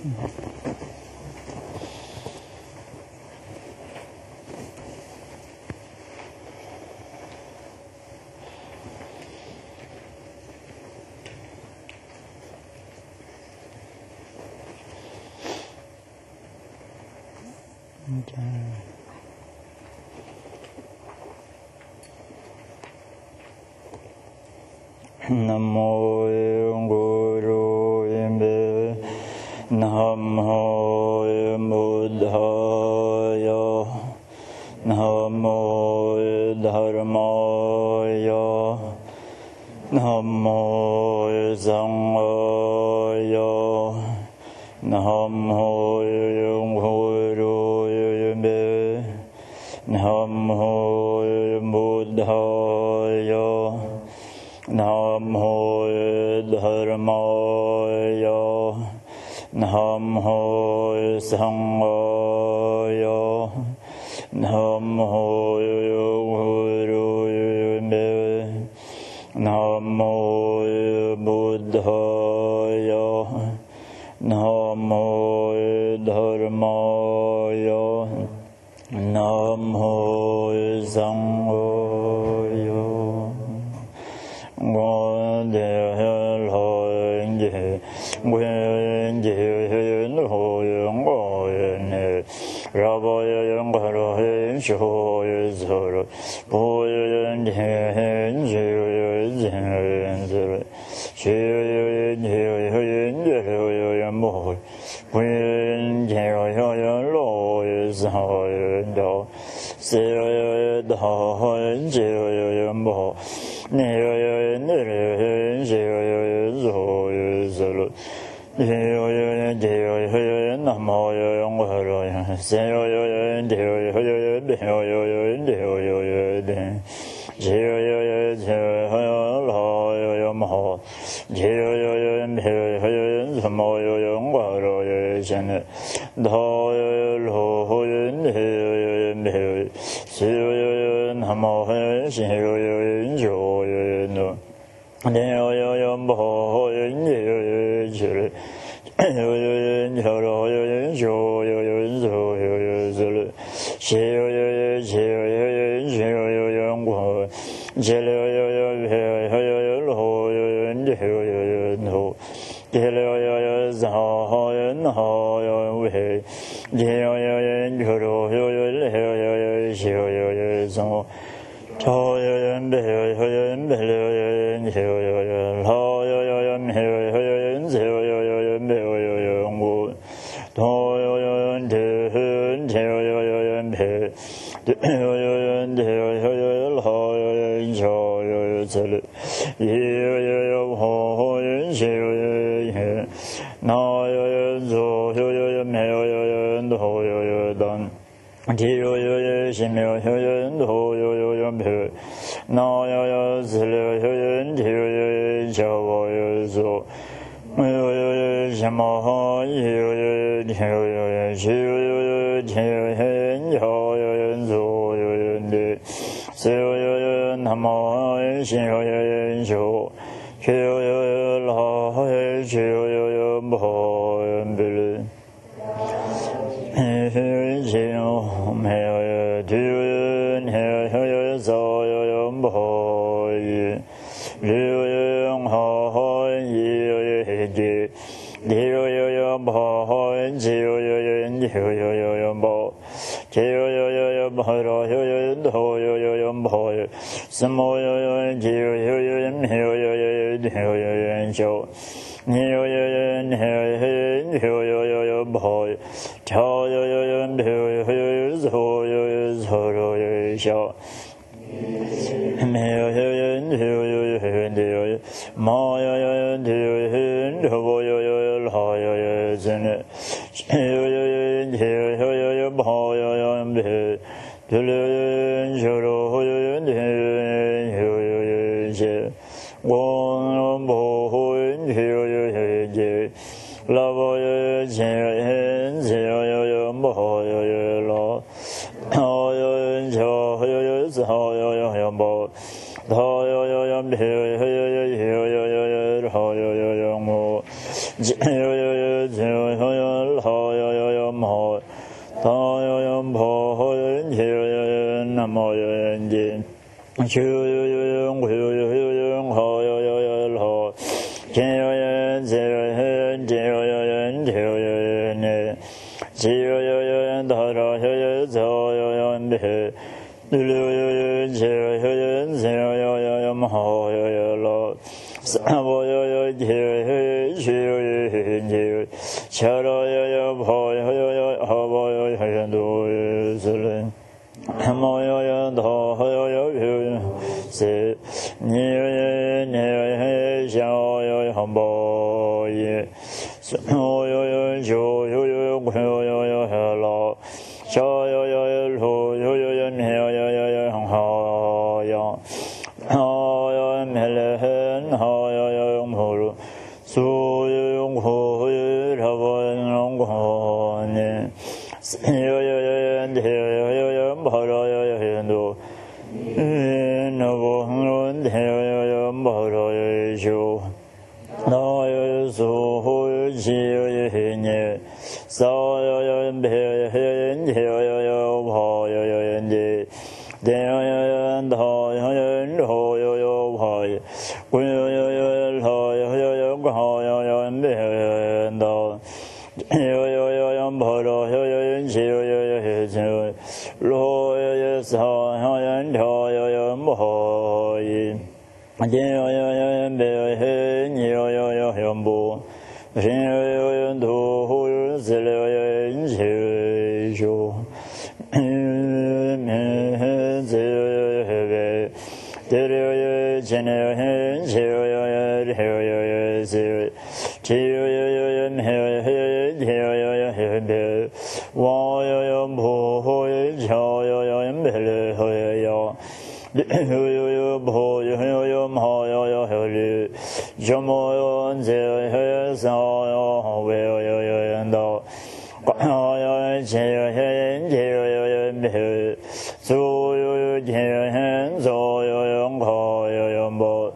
Namo Guru Imbe Namo Buddhaya Namo Dharmaya Namo Sanghaya Namo Guru Imbe Namo Buddhaya Namo Dharmaya Namo Sanghaya Namo Guru Namo Buddhaya Namo Dharmaya Namo Sanghaya 다요연 보호연 지요연 남모연 주요연 구요연 허요연 호 지요연 지요연 지요연 지요연 지요연 다라요연 저요연 배 누르요연 지요연 지요연 호요연 로 사보요연 지요연 지요연 지요연 샤라요연 호요연 허보요연 도요연 모여연 더여연 세 니여연 니여연 샤여연 보예 소여연 조여연 고여연 헬라 샤여연 호여연 헤여연 하여 하여 멜레hen 하여연 모루 소여연 고여 라본 고네 여여연 헤여연 바라여연도 너보는 헤여연 바라여쇼 나여소 지여연예 사여연 배연 헤여연 바여연데 대여연 다여연 호여연 바여 구여연 하여연 하여연 배연다 여여연 바라여연 지여연 로여연 사여연 더여연 바여 제여연 배연 여여연 보 신여연 도호연 슬여연 제쇼 제여연 데려연 제여연 제여연 헤여연 제여연 헤여연 제여연 배 와여연 보호연 저여연 벨레허여 여여연 보여연 하여연 점호연 제여연 사여 외여연 더 과여연 제여연 제여연 배 소여연 제여연 소여연 거여연 보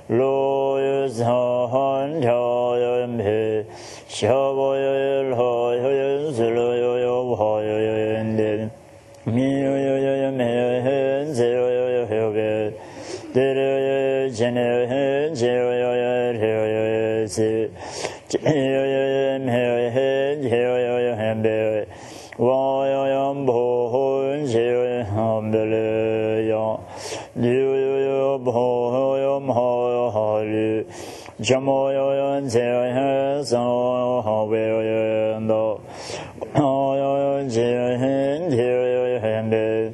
로여선 저여연 배 셔보여연 허여연 슬로여연 허여연 대 미여연 매여연 제여연 배 데려연 제여연 제여연 헤여연 세 제여연 매여연 제여연 배 와여연 보호연 제여연 벨레여 뉴여연 보호연 하여하리 점호여연 제여연 사하웨여연 더 하여연 제여연 제여연 배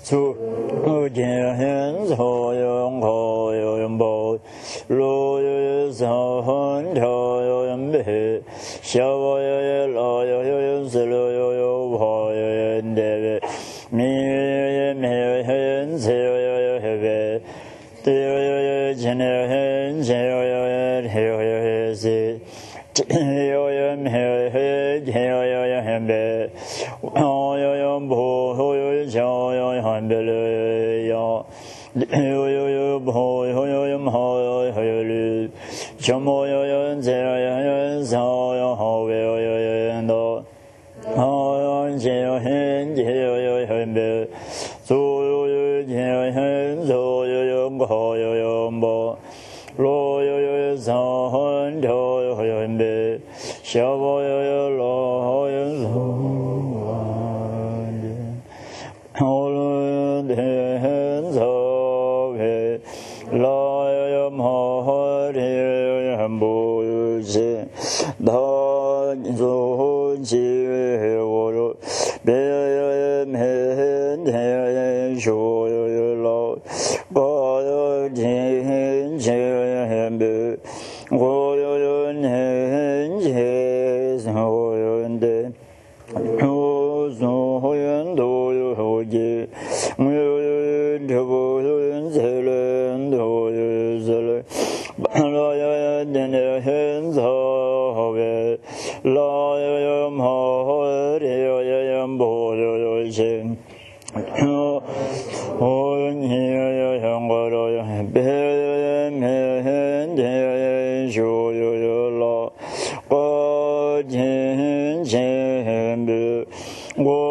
수제여연 소여연 거여연 보 로여연 사한 저여연 배 샤워여연 라여연 슬로여연 화여연 대배 미여연 매여연 세여연 배 대여연 제여연 제여연 헤여연 세 제여연 헤여연 제여연 배 화여연 보호연 저여연 벨레여 여여연 보호연 하여연 점호여연 제여연 사여 외여연 더 하여연 제여연 제여연 배 소여연 제여연 소여연 하여연 보 로여연 사한 저여연 배 샤보여연 라여연 소한 대한 사회 라여연 하여연 보유세 단소 지혜워로 배여연 hen 대연 쇼여연 라 과여연 제여연 배 고여연 hen 제소연 대 소소연 도요호지 무여연 저보연 셀렌 도요 셀렌 라여연 데네hen 사회 라여연 하여연 보여연 호연히여연 거로연 배여연 hen 대연 쇼여연 라 과진 제hem 배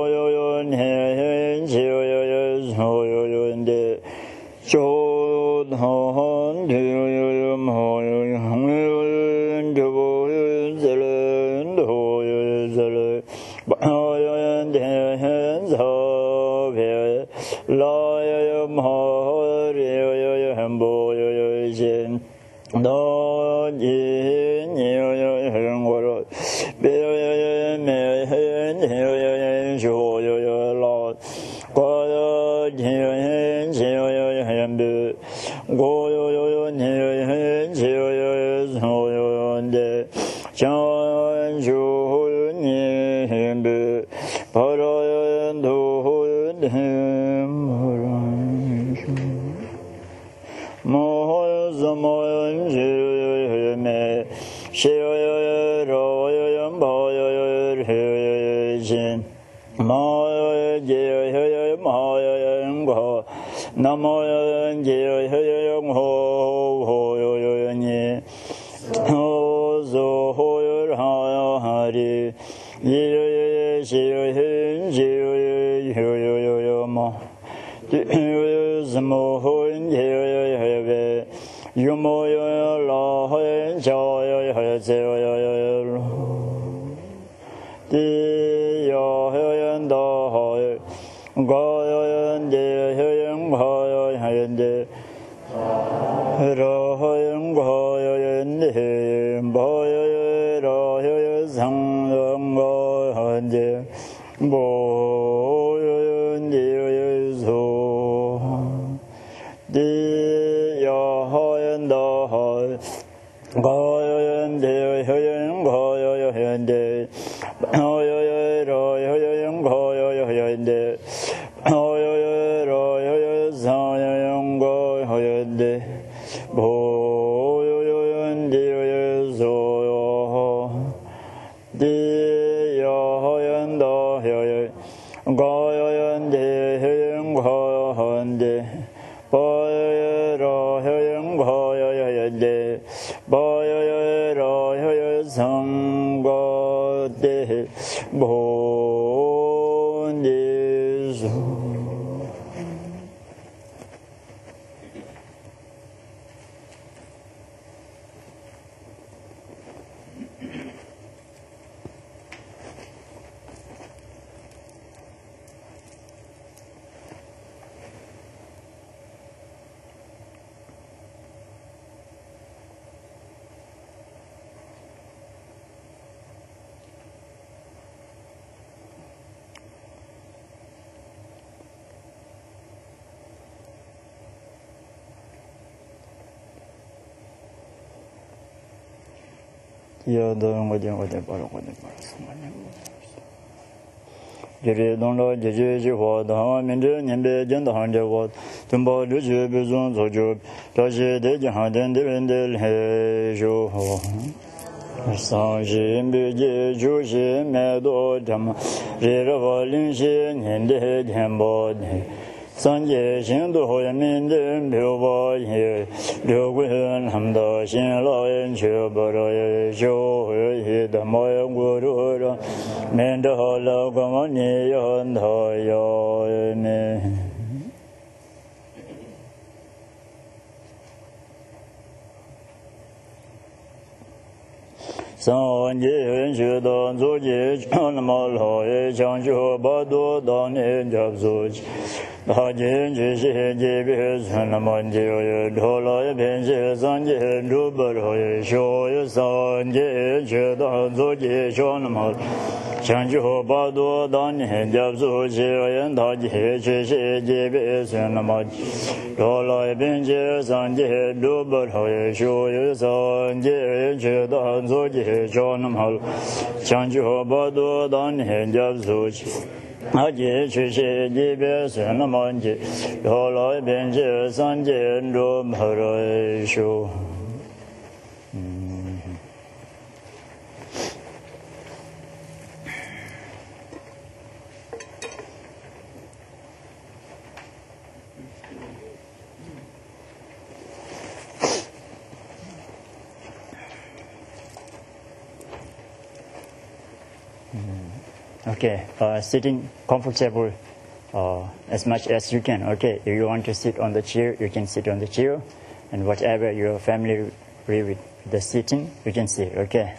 Okay, sitting comfortable as much as you can. Okay, if you want to sit on the chair, you can sit on the chair, and whatever your family agree with the sitting, you can sit. Okay.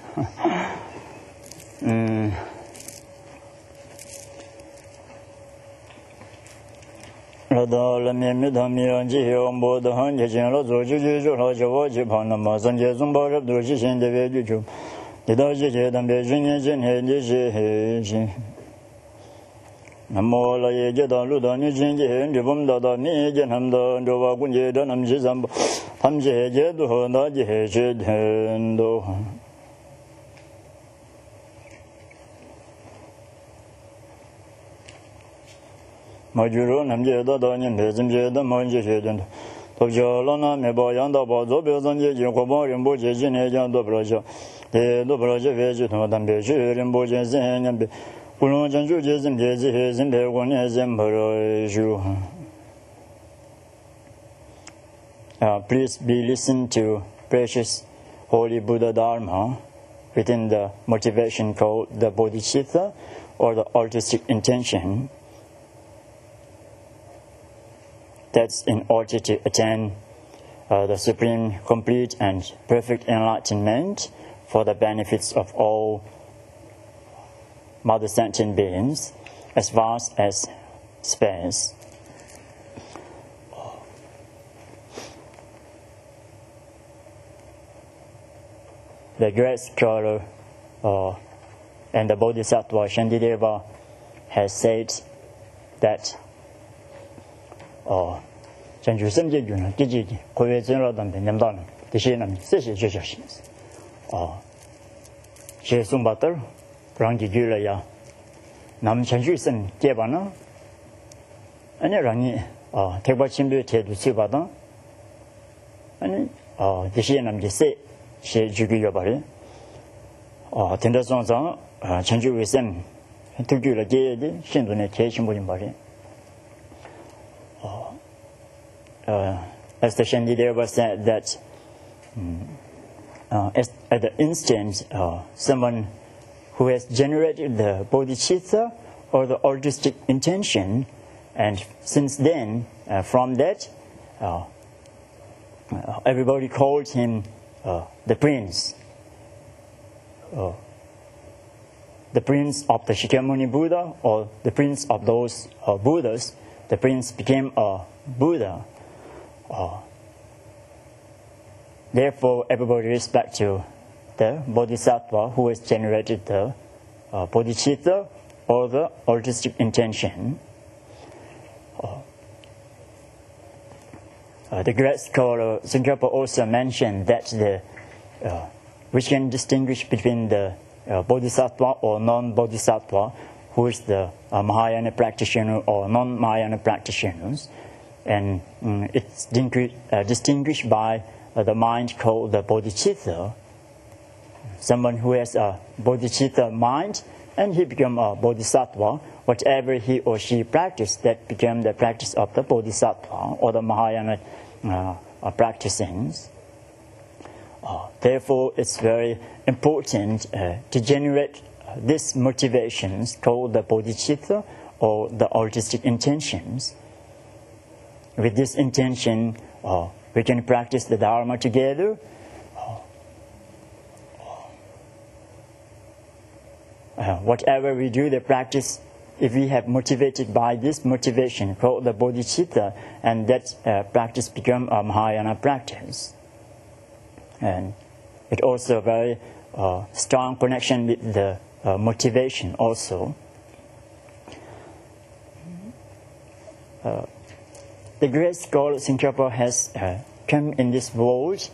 Namo la ye je da lu da ni jin je ndi bum da da mi je nam da ndo wa gun je da nam ji zam tham je je du ho da je je den do ma ju ro nam je da da ni me zim je da ma je je den to jo lo na me ba yang da ba zo be zan je je ko ba ren bo je ji ne jang do bro jo de do bro je ve ju to dam be ju ren bo je zen nyam be Please be listened to precious Holy Buddha Dharma within the motivation called the bodhicitta or the artistic intention. That's in order to attain the supreme, complete and perfect enlightenment for the benefits of all Mother sentient beings as vast as space. The great scholar and the Bodhisattva Shantideva has said that 전주 선제주는 기지기 고외 전라단데 nemdan 대신은 세시 주저신스 제송바들 랑기 줄이야 남 전주선 개바나 아니 랑이 대바침도 제도 치바다 아니 대신은 이제 세 주기여 버리 된다선상 전주선 특유의 계획이 신도네 계신분인 말이 as the Shantideva said that at the instant someone who has generated the bodhicitta or the artistic intention, and since then, from that, everybody called him the prince of the Shakyamuni Buddha, or the prince of those Buddhas. The prince became a Buddha. Therefore, everybody respect to the bodhisattva who has generated the bodhicitta or the artistic intention. The great scholar Tsongkhapa also mentioned that we can distinguish between the bodhisattva or non-bodhisattva, who is the Mahayana practitioner or non-Mahayana practitioners, and it's distinguished by the mind called the bodhicitta. Someone who has a bodhicitta mind and he become a bodhisattva, whatever he or she practiced, that became the practice of the bodhisattva or the Mahayana practicings. Therefore, it's very important to generate these motivations called the bodhicitta or the artistic intentions. With this intention, we can practice the Dharma together. Whatever we do, the practice, if we have motivated by this motivation called the bodhicitta, and that practice become a Mahayana practice. And it also a very strong connection with the motivation also. The great scholar Tsongkhapa has come in this world.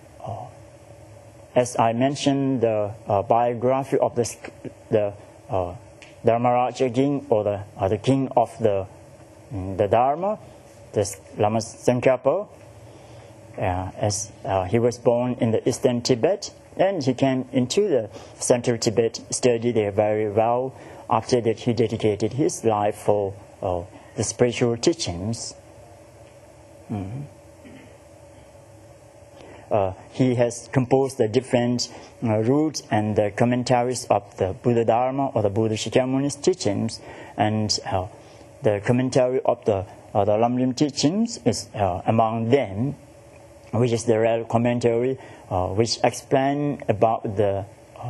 As I mentioned, the biography of the Dharmaraja king, or the king of the Dharma, the Lama Tsongkhapa, as he was born in the eastern Tibet, and he came into the central Tibet, studied there very well. After that, he dedicated his life for the spiritual teachings. he has composed the different roots and the commentaries of the Buddha Dharma or the Buddha Shakyamuni's teachings, and the commentary of the Lamrim teachings is among them, which is the real commentary which explain about the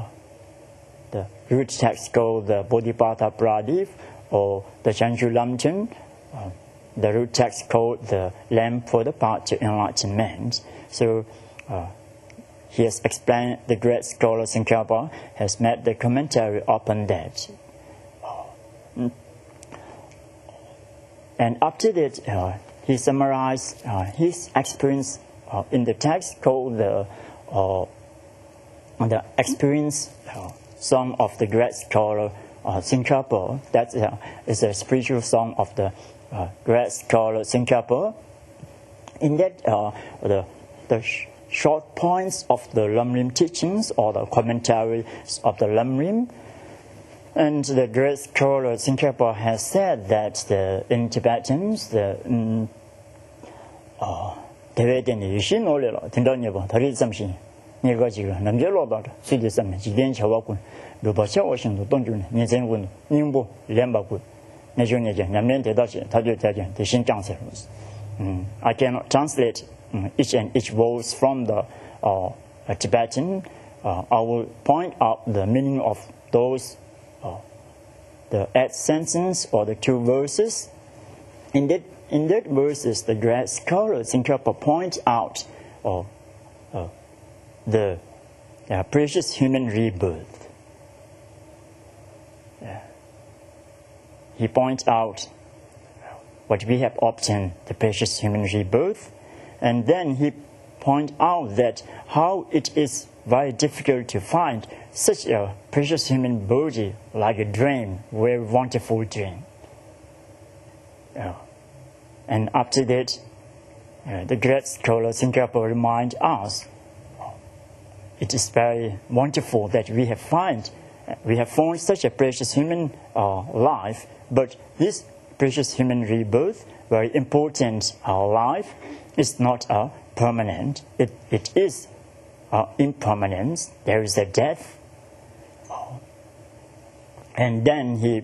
root text called the Bodhipattha Pradip or the Chanchu Lamchen, the root text called the Lamp for the Path to Enlightenment. So he has explained, the great scholar Tsongkhapa has made the commentary upon that. And after that, he summarized his experience in the text called the experience song of the great scholar Tsongkhapa. That is a spiritual song of the great scholar Tsongkhapa. In that, the short points of the Lamrim teachings or the commentaries of the Lamrim. And the great scholar Tsongkhapa has said that in Tibetans, 대외된 유신 올려라 된다니까 다리 잠시 네가 지금 남절로다 수지 삼 지된 저하고 로바샤 오신도 동주네 니전군 님보 렘바고 내존이제 남년 대다시 다들자제 대신 장세로. I cannot translate each and each words from the Tibetan. I will point out the meaning of those the 8 sentences or the 2 verses. In that verses, the great scholar Tsongkhapa points out the precious human rebirth. He points out what we have obtained, the precious human rebirth, and then he points out that how it is very difficult to find such a precious human body like a dream, very wonderful dream. And after that, the great scholar Tsongkhapa reminds us, it is very wonderful that we have found such a precious human life, but this precious human rebirth, very important life, is not permanent. It is impermanence. There is a death. And then he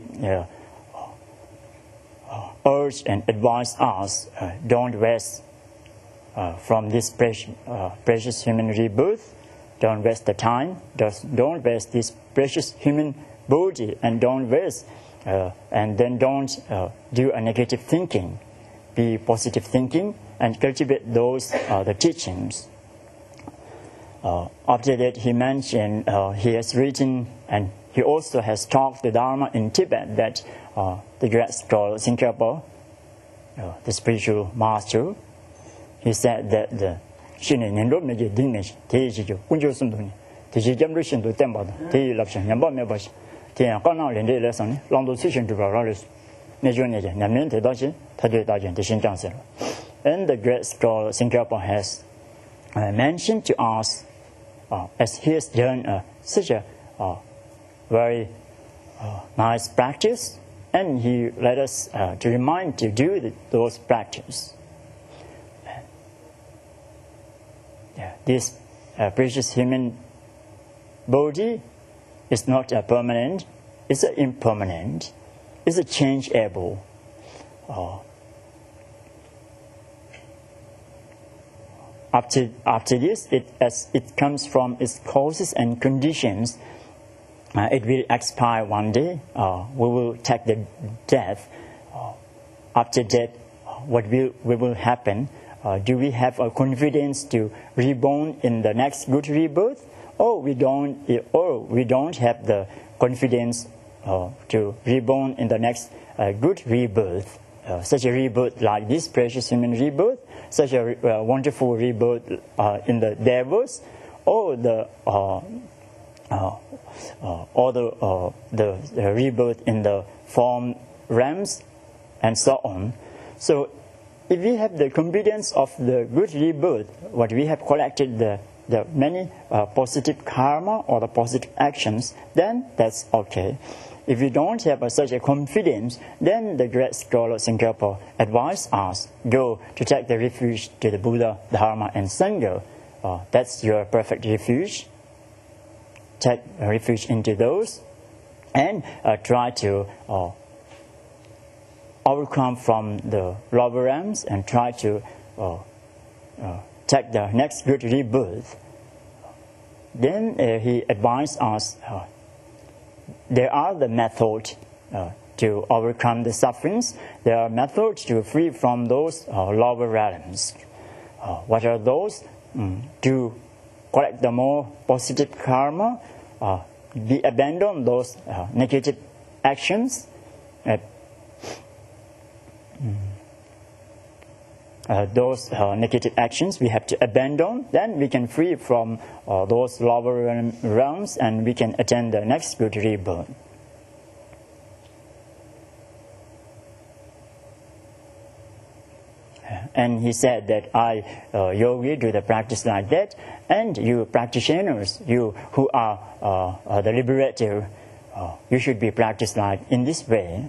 urged and advised us, don't waste from this precious human rebirth. Don't waste the time. Don't waste this precious human body, and don't waste, and then don't do a negative thinking. Be positive thinking and cultivate those the teachings. After that, he mentioned he has written and he also has taught the Dharma in Tibet, that the great scholar Tsongkhapa, the spiritual master, he said that the 신의 년로매게 등내시 대지죠 운조순도니 대지점르신도 땜바다 대일랍신 냠바메바시 대야 까나랜데 레선이 랑도 시신도 바라르스 내존에게 남면 대다시 타되다지 대신장세로. And the great scholar Tsongkhapa has mentioned to us, as he has done such a very nice practice, and he led us to remind to do those practices. This precious human body is not permanent, it's impermanent, it's changeable. After this, as it comes from its causes and conditions, it will expire one day. We will take the death. After that, what will happen? Do we have a confidence to reborn in the next good rebirth, or we don't have the confidence to reborn in the next good rebirth? Such a rebirth like this precious human rebirth, such a wonderful rebirth in the devils, or the rebirth in the form realms, and so on. So, if we have the confidence of the good rebirth, what we have collected the many positive karma or the positive actions, then that's okay. If we don't have such a confidence, then the great scholar Tsongkhapa advised us, go to take the refuge to the Buddha, Dharma, and Sangha. that's your perfect refuge. Take refuge into those, and try to overcome from the lower realms and try to take the next good rebirth. Then he advised us there are the methods to overcome the sufferings. There are methods to free from those lower realms. What are those? To collect the more positive karma, we abandon those negative actions. Those negative actions we have to abandon, then we can free from those lower realms and we can attain the next good rebirth. And he said that yogi, do the practice like that, and you practitioners, you who are the liberator, you should be practiced like in this way.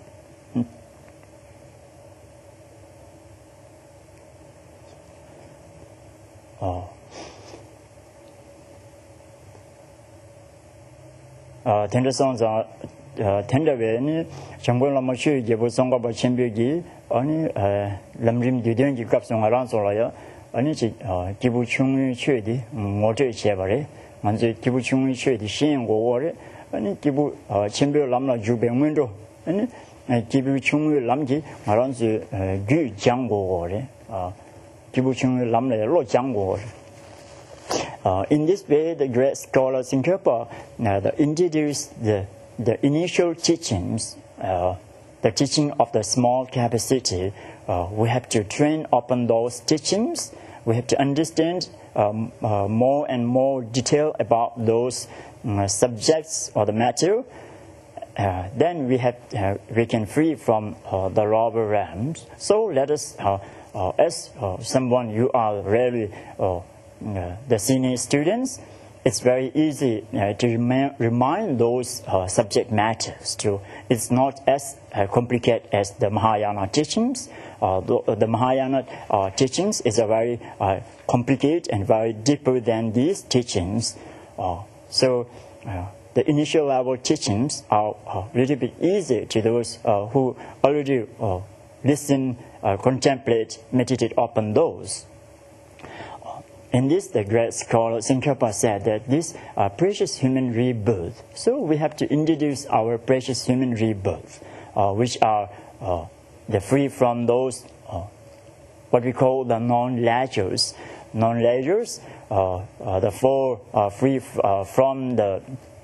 Tender songs are tender when Chambon Lamachu, Yabu Songa Bachimbi, only Lamrim Dudun, you got some around Solaya, only Kibu Chung Chudi, Motor Chevare, and the Kibu Chung Chudi, Shin War, and Kibu Chimbu Lamla Jubin window, and Kibu Chung Lamji, around the good jungle war, Kibu Chung Lamla, Lo Jungle. In this way, the great scholar Tsongkhapa introduced the initial teachings, the teaching of the small capacity. We have to train upon those teachings. We have to understand more and more detail about those subjects or the matter. Then we can free from the lower realms. So let us, as someone you are really the senior students, it's very easy to remind those subject matters too. It's not as complicated as the Mahayana teachings. The Mahayana teachings is a very complicated and very deeper than these teachings. So the initial level teachings are a little bit easier to those who already listen, contemplate, meditate upon those. In this, the great scholar Tsongkhapa said that this precious human rebirth. So we have to introduce our precious human rebirth, which are the free from those what we call the non-leisures. Non-leisures, the four free from the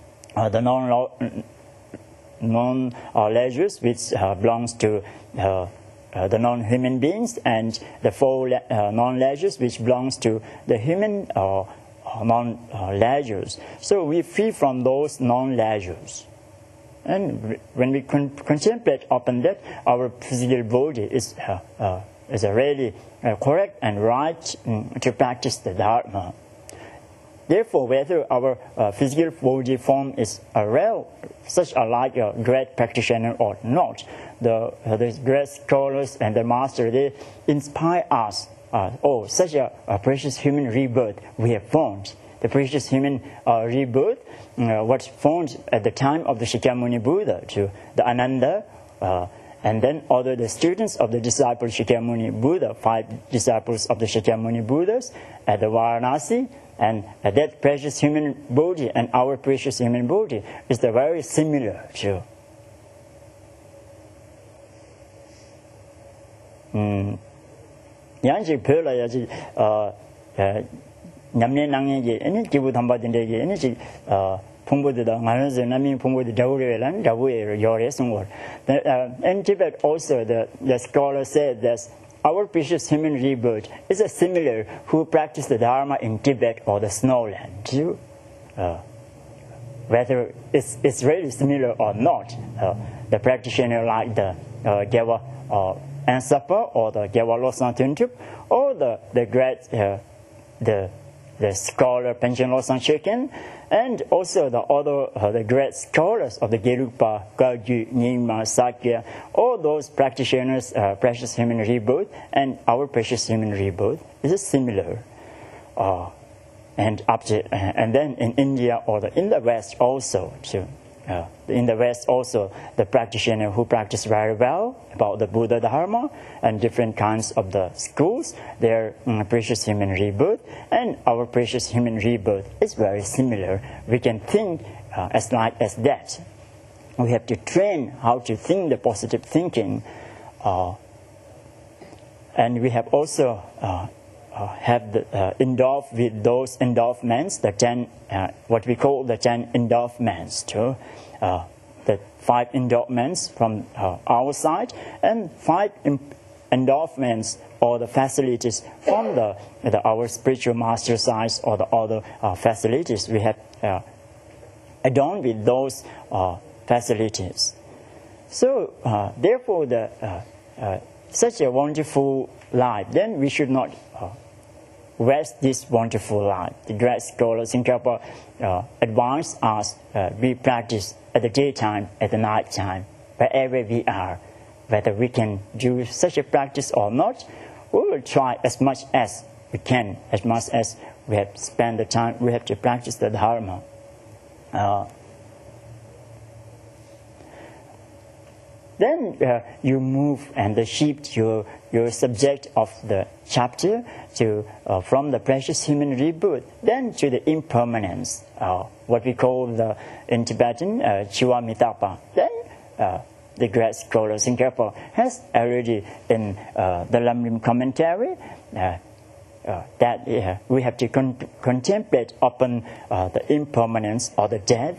non-leisures, which belongs to the non-human beings, and the four non-leisures which belongs to the human non-leisures. So we free from those non-leisures. And when we contemplate upon that, our physical body is really correct and right to practice the Dharma. Therefore, whether our physical body form is real, such like a great practitioner or not, the great scholars and the master, they inspire us. Such a precious human rebirth we have found. The precious human rebirth was found at the time of the Shakyamuni Buddha to the Ananda, and then other the students of the disciple Shakyamuni Buddha, 5 disciples of the Shakyamuni Buddhas at the Varanasi. And that precious human body and our precious human body is very similar to. Yanji pela yaji namne nangye any kibu thamba dindegi any pungbuda nganaze nami pungbuda dawrelan dawe yore sungor. In Tibet also the scholar said that our precious human rebirth is a similar who practice the Dharma in Tibet or the snowland too. Whether it's really similar or not, the practitioner like the Gyewa Ansapa or the Gyewa Losang Tuntup or the great the scholar Panchen Losang Chicken, and also the great scholars of the Gerupa, Gagyu, Nyingma, Sakya, all those practitioners' precious human rebirth and our precious human rebirth is similar. and then in India or in the West also too. In the West also, the practitioner who practice very well about the Buddha Dharma and different kinds of the schools, their precious human rebirth and our precious human rebirth is very similar. We can think as that. We have to train how to think the positive thinking, and we have also endowed with those endowments, the 10, what we call the 10 endowments too. The 5 endowments from our side and 5 endowments or the facilities from our spiritual master side or the other facilities. We have adorned with those facilities. So therefore, such a wonderful life, then we should not waste this wonderful life. The great scholar Tsongkhapa advised us we practice at the daytime, at the night time, wherever we are. Whether we can do such a practice or not, we will try as much as we can, as much as we have spent the time we have to practice the Dharma. Then you move and shift your subject of the chapter to from the precious human rebirth, then to the impermanence, what we call in Tibetan Chivamitapa. Then the great scholar Tsongkhapa has already in the Lamrim commentary that we have to contemplate upon the impermanence or the death,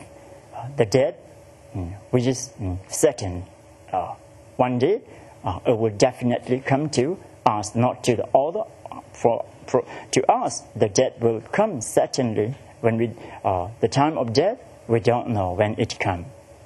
which is certain. One day it will definitely come to us, not to the other. To us, the death will come certainly. When the time of death, we don't know when it comes.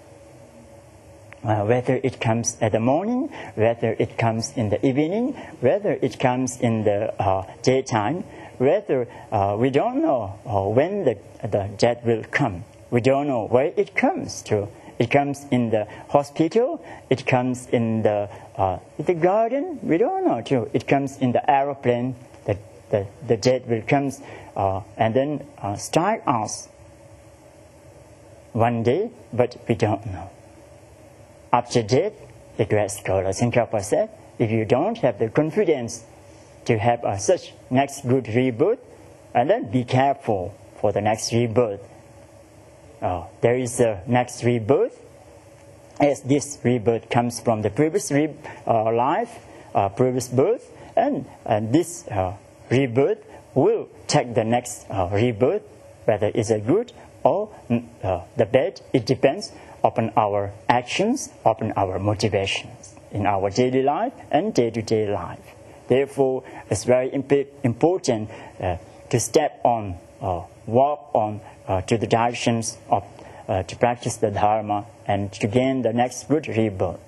Whether it comes at the morning, whether it comes in the evening, whether it comes in the daytime, whether we don't know when the death will come. We don't know where it comes to. It comes in the hospital. It comes in the garden. We don't know too. It comes in the aeroplane. The death will come and then strike us one day, but we don't know. After death, the great scholar Tsongkhapa said, if you don't have the confidence to have such next good rebirth, and then be careful for the next rebirth. There is a next rebirth, as this rebirth comes from the previous life, previous birth, and this rebirth will take the next rebirth, whether it's a good or the bad. It depends upon our actions, upon our motivations in our daily life and day-to-day life. Therefore, it's very important to step on, walk on to the directions of to practice the Dharma and to gain the next good rebirth.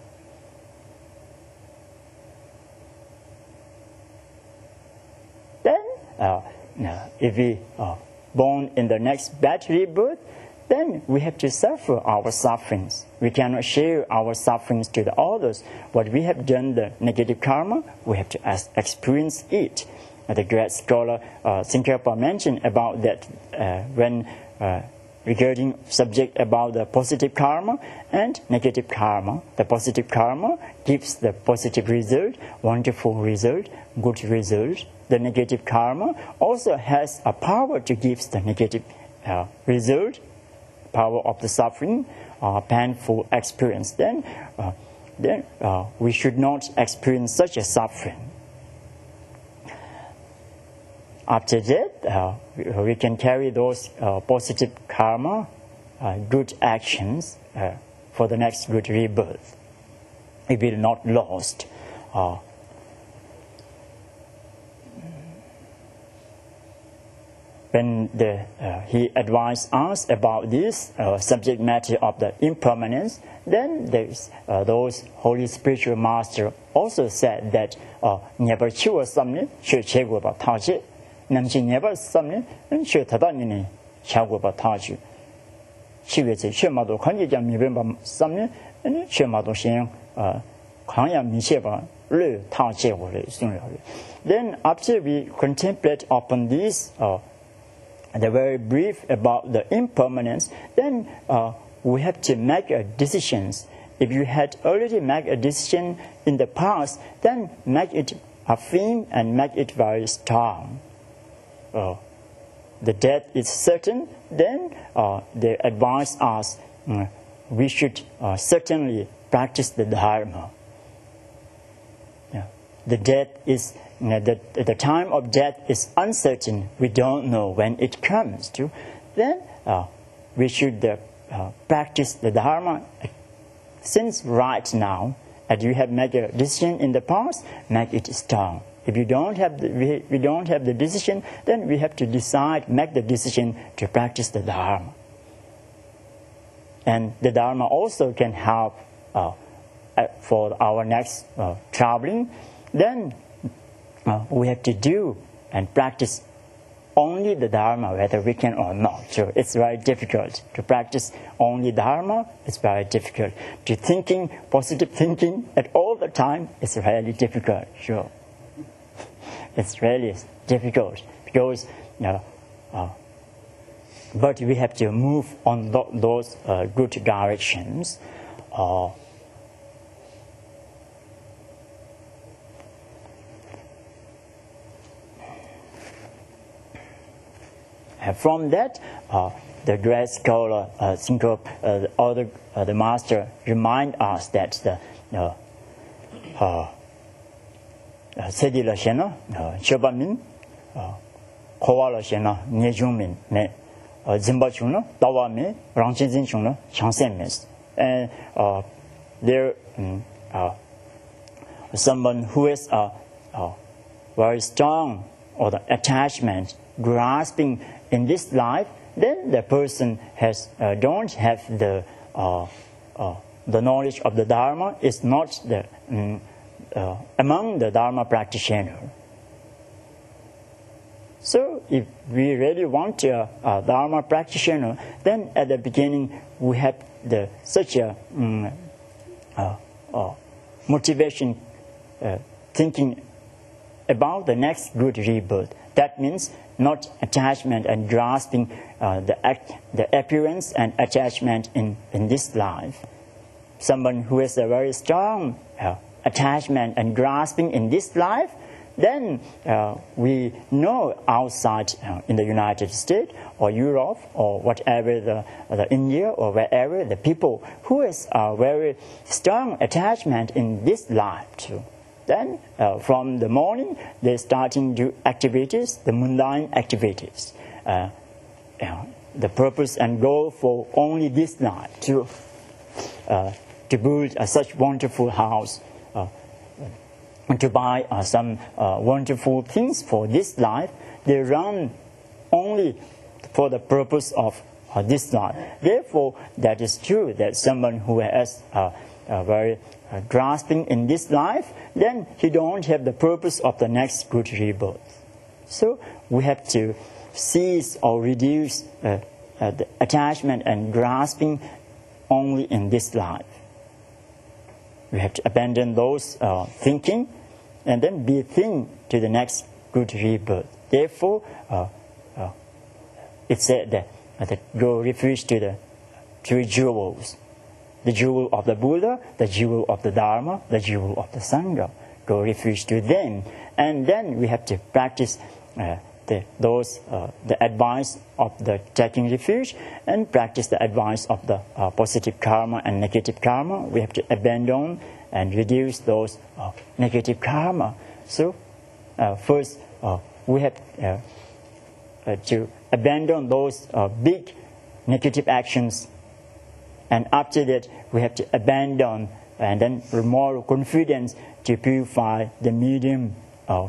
Then, if we are born in the next bad rebirth, then we have to suffer our sufferings. We cannot share our sufferings to the others. What we have done, the negative karma, we have to experience it. The great scholar Tsongkhapa mentioned about that when regarding subject about the positive karma and negative karma. The positive karma gives the positive result, wonderful result, good result. The negative karma also has a power to give the negative result, power of the suffering, painful experience. Then we should not experience such a suffering. After that, we can carry those positive karma, good actions for the next good rebirth. It will not lost. When he advised us about this subject matter of the impermanence, then there's those holy spiritual master also said that never chiwa samne shu chego ba taje. Namchi never samne shu tadanini chago ba taje. Chiwe che mado khanje jam mi ba samne shu mado shin khanya mi che ba le taje wo le sun le. Then after we contemplate upon this the very brief about the impermanence, then we have to make decisions. If you had already made a decision in the past, then make it firm and make it very strong. The death is certain, then they advise us we should certainly practice the Dharma. The death is the time of death is uncertain. We don't know when it comes to. Then we should practice the Dharma since right now. And you have made a decision in the past, make it strong. If you don't have we don't have the decision, then we have to make the decision to practice the Dharma. And the Dharma also can help for our next traveling. Then we have to do and practice only the Dharma, whether we can or not. So it's very difficult to practice only Dharma. It's very difficult. To thinking, positive thinking at all the time, it's really difficult. Sure, it's really difficult because but we have to move on those good directions. From that, the great scholar the master remind us that the sedi la shena chobamin kowa la shena nyejungmin ne zimba chungno tawame rangchenjin chungno changsen mes. And there someone who is very strong or the attachment grasping in this life, then the person don't have the knowledge of the Dharma, is not among the Dharma practitioner. So if we really want a Dharma practitioner, then at the beginning we have such a motivation, thinking about the next good rebirth. That means not attachment and grasping the appearance and attachment in this life. Someone who has a very strong attachment and grasping in this life, then we know outside in the United States or Europe or whatever, the India or wherever, the people who has a very strong attachment in this life too. Then from the morning, they're starting to do activities, the mundane activities. The purpose and goal for only this life, to build such wonderful house, to buy some wonderful things for this life. They run only for the purpose of this life. Therefore, that is true that someone who has very grasping in this life, then he don't have the purpose of the next good rebirth. So we have to cease or reduce the attachment and grasping only in this life. We have to abandon those thinking and then be thin to the next good rebirth. Therefore, it said that go refuge to the three jewels. The jewel of the Buddha, the jewel of the Dharma, the jewel of the Sangha. Go refuge to them. And then we have to practice the advice of the taking refuge and practice the advice of the positive karma and negative karma. We have to abandon and reduce those negative karma. So first we have to abandon those big negative actions. And after that, we have to abandon and then more confidence to purify the medium or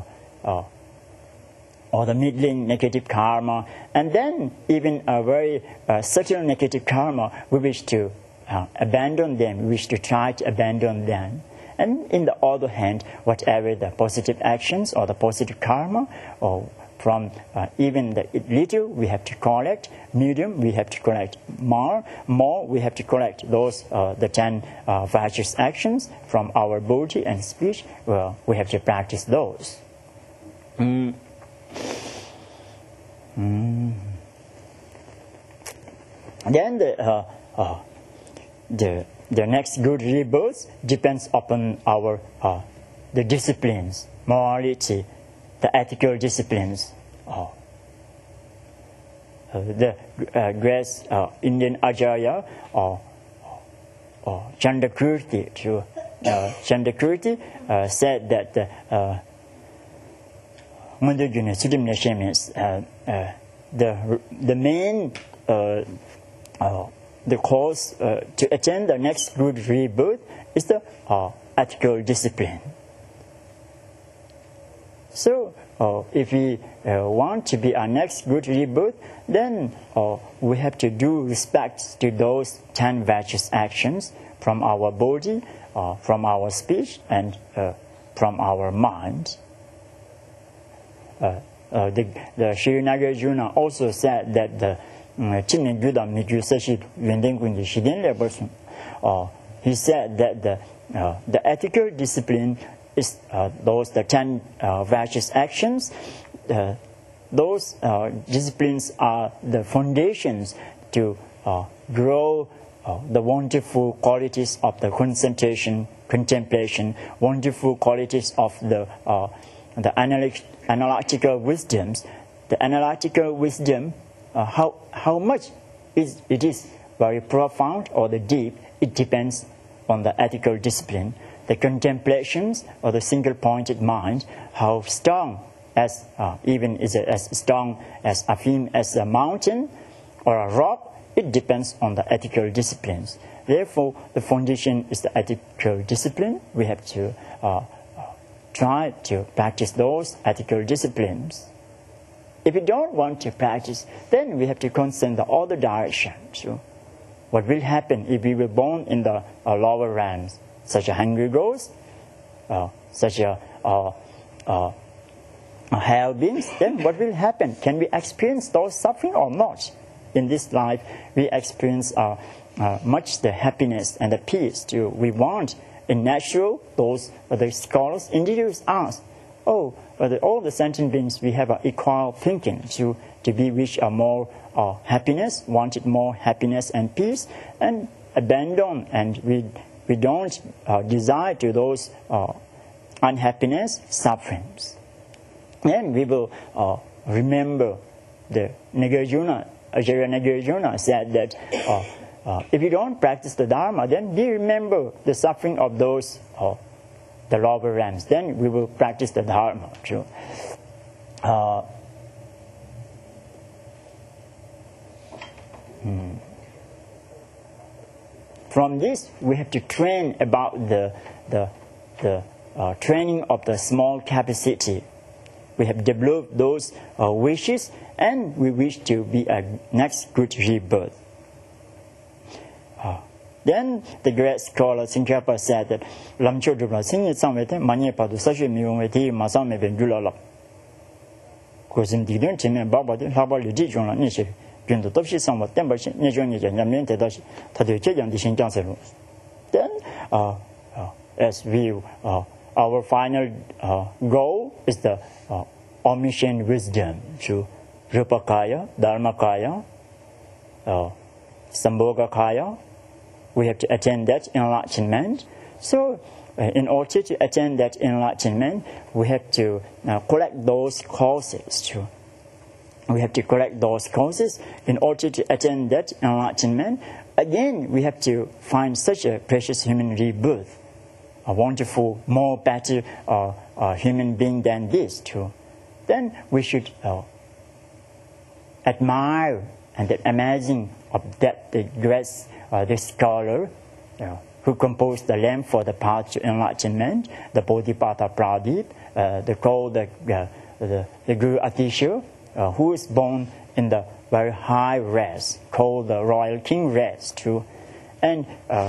the middling negative karma. And then even a very subtle negative karma, we wish to abandon them, we wish to try to abandon them. And in the other hand, whatever the positive actions or the positive karma, or from even the little we have to collect, medium we have to collect more we have to collect those the 10 virtuous actions from our body and speech. Well, we have to practice those. Then the next good rebirth depends upon our the disciplines, morality, the ethical disciplines. The great Indian Acharya Chandrakirti said that the main the cause to attain the next good rebirth is the ethical discipline. So, if we want to be our next good rebirth, then we have to do respect to those 10 virtuous actions from our body, from our speech, and from our mind. The Sri Nagarjuna also said that the he said that the ethical discipline is the 10 virtuous actions. Those disciplines are the foundations to grow the wonderful qualities of the concentration, contemplation, wonderful qualities of the analytical wisdoms. The analytical wisdom, how much it is very profound or the deep, it depends on the ethical discipline. The contemplations or the single-pointed mind, how strong as even is it as strong as a mountain or a rock, it depends on the ethical disciplines. Therefore, the foundation is the ethical discipline. We have to try to practice those ethical disciplines. If we don't want to practice, then we have to consider the other direction. So, what will happen if we were born in the lower realms, such as hungry ghosts, such as hell beings? Then what will happen? Can we experience those suffering or not? In this life, we experience much the happiness and the peace too. We want in natural, those the scholars introduce us. All the sentient beings, we have equal thinking to be wish more happiness, wanted more happiness and peace, and abandon, and we don't desire to those unhappiness, sufferings. Then we will remember the Nagarjuna. Acharya Nagarjuna said that if you don't practice the Dharma, then we remember the suffering of those the lower realms. Then we will practice the Dharma. True. From this, we have to train about the training of the small capacity. We have developed those wishes, and we wish to be a next good rebirth. Then the great scholar Tsongkhapa said that Lamcho Dubla Singye Samvete Manye Padu Sashi Miwete Masame Bendula. Cosim Didun Chime Baba Haba Lidi Jona Nishi, Pinto Topshi Sama Tembashi, Nijoni Yamiente Dashi, Taduche and the Shinkanseru. Then, as we, our final goal is the omniscient wisdom to Rupakaya, Dharmakaya, Sambhogakaya. We have to attain that enlightenment. So, in order to attain that enlightenment, we have to collect those causes too. We have to collect those causes in order to attain that enlightenment. Again, we have to find such a precious human rebirth, a wonderful, more better human being than this too. Then we should admire and imagine of that the great the scholar who composed the lamp for the path to enlightenment, the Bodhipatta Pradip, the Guru Atisha, who is born in the very high race, called the royal king race too, and a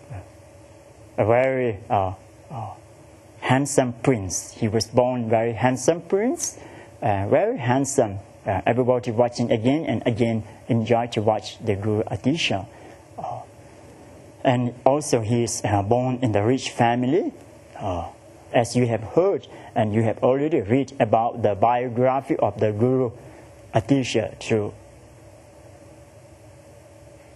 very handsome prince. He was born very handsome prince, very handsome. Everybody watching again and again enjoy to watch the Guru Atisha. And also he is born in the rich family, as you have heard and you have already read about the biography of the Guru Atisha too.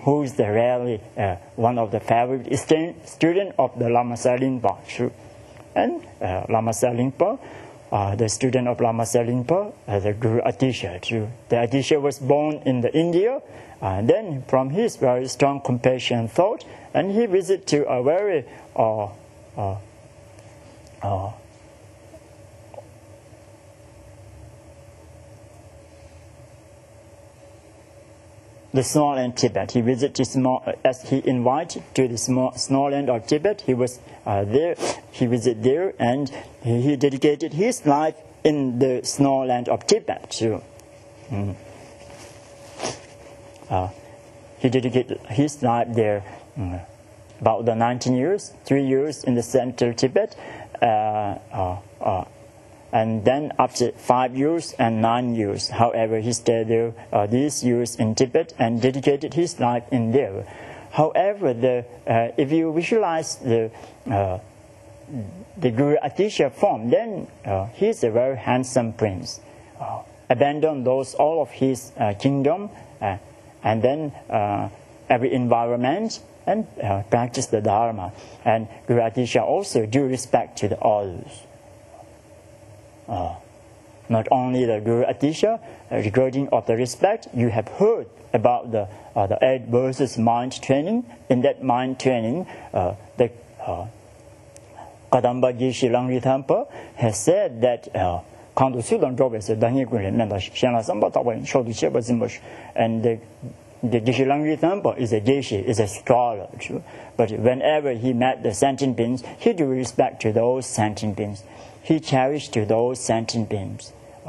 who is the really one of the favorite student of the Lama Salimpa. And Lama Salimpa, the student of Lama Salimpa, the Guru Atisha. The Atisha was born in the India, and then from his very strong compassion thought, and he visited to a very the small land Tibet. He visited as he invited to the small land of Tibet. He was there. He visited there, and he dedicated his life in the small land of Tibet too. He dedicated his life there about the 19 years, 3 years in the central Tibet, and then after 5 years and 9 years. However, he stayed there these years in Tibet and dedicated his life in there. However, if you visualize the Guru Atisha form, then he is a very handsome prince. Abandoned all of his kingdom and then every environment and practice the Dharma. And Guru Atisha also do respect to the others. Not only the Guru Atisha, regarding of the respect, you have heard about the 8 verses mind training. In that mind training, the Kadamba Geshe Langri Thampa has said that and the Geshe Langri Thampa is a Geshe, is a scholar. But whenever he met the sentient beings, he do respect to those sentient beings. He cherished to those sentient beings.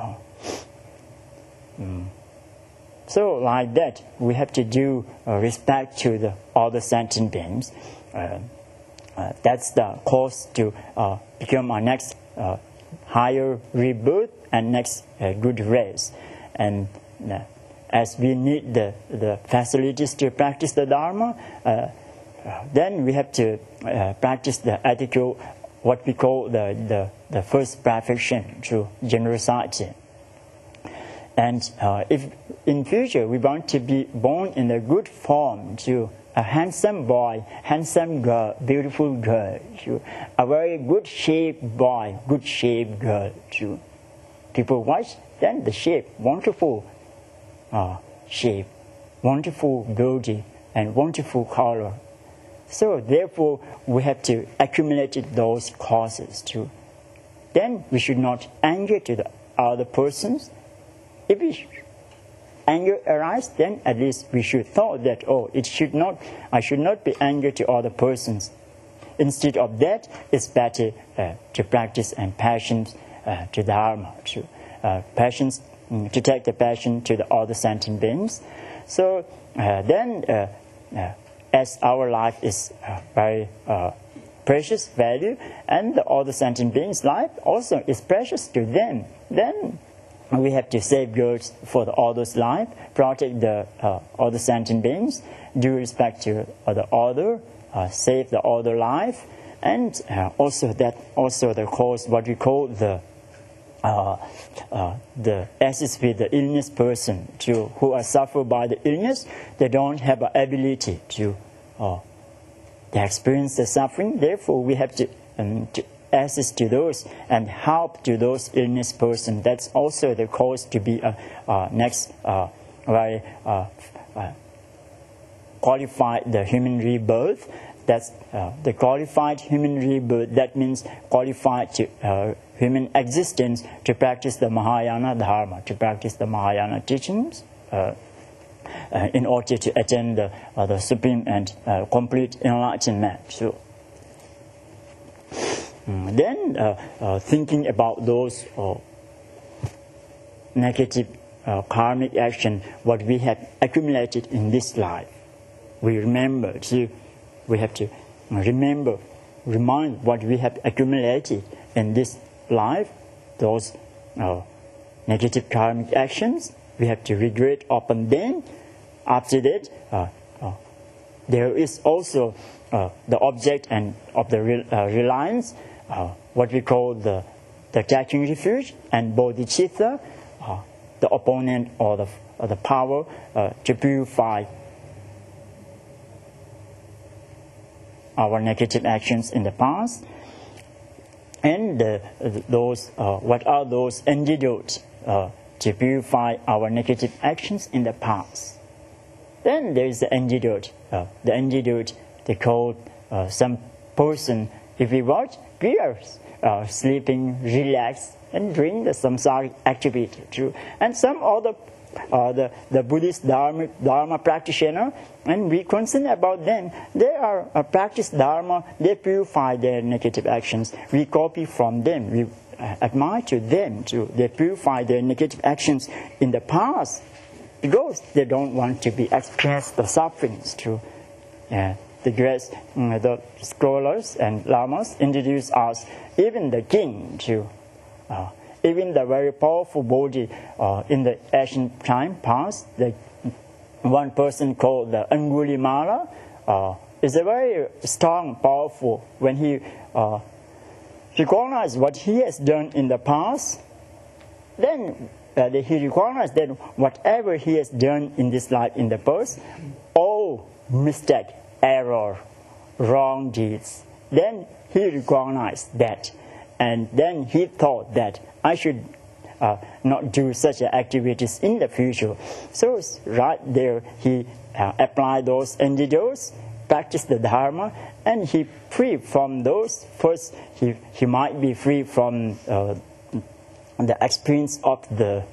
So like that, we have to do respect to all the sentient beings. That's the cause to become our next higher rebirth and next good race. And as we need the facilities to practice the Dharma, then we have to practice the ethical, what we call the first perfection through generosity. And if in future we want to be born in a good form, to a handsome boy, handsome girl, beautiful girl, a very good shaped boy, good shaped girl, people watch, then the shape, wonderful shape, wonderful beauty, and wonderful color. So therefore, we have to accumulate those causes too. Then we should not anger to the other persons. If anger arises, then at least we should thought that, I should not be angry to other persons. Instead of that, it's better to practice and passions to Dharma, passions to take the passion to the other sentient beings. So then, as our life is very precious value, and the other sentient beings' life also is precious to them, then we have to safeguard for the other's life, protect the other sentient beings, do respect to the other, save the other life, and also the cause what we call the SSP, the illness person, who are suffered by the illness. They don't have an ability to experience the suffering. Therefore, we have to assist to those and help to those illness person. That's also the cause to be a next very qualified the human rebirth. That's the qualified human rebirth. That means qualified to human existence to practice the Mahayana Dharma, to practice the Mahayana teachings, in order to attain the supreme and complete enlightenment. So, then thinking about those negative karmic action, what we have accumulated in this life, we remember. We have to remind what we have accumulated in this life, those negative karmic actions. We have to regret upon them. After that, there is also the object and of the reliance, what we call the taking refuge, and bodhicitta, the opponent or the power to purify our negative actions in the past, and what are those antidotes to purify our negative actions in the past. Then there is the antidote. The antidote, they call some person, if we watch, we are sleeping, relaxed, and doing the samsaric activity too. And some other the Buddhist Dharma practitioner, and we concern about them. They are practice Dharma, they purify their negative actions. We copy from them, we admire to them too. They purify their negative actions in the past because they don't want to be experience the sufferings too. The great the scholars and lamas introduce us, even the king too. Even the very powerful Bodhi in the ancient time past, the one person called the Angulimala is a very strong, powerful. When he recognizes what he has done in the past, then he recognizes that whatever he has done in this life in the past, all mistake, error, wrong deeds. Then he recognized that, and then he thought that I should not do such activities in the future. So right there, he applied those antidotes, practiced the Dharma, and he free from those. First, he might be free from the experience of the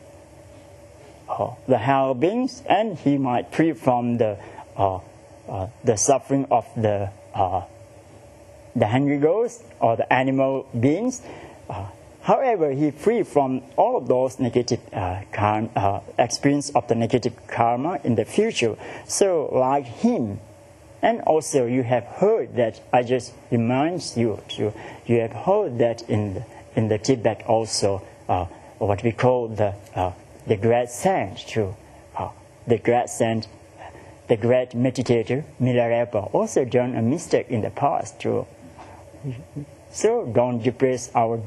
hell beings, and he might free from the suffering of the hungry ghosts or the animal beings. However, he free from all of those negative experience of the negative karma in the future. So, like him, and also you have heard that, I just remind you, you have heard that in the Tibet also, what we call the great saint too. The great saint, the great meditator Milarepa also done a mistake in the past too. So don't depress our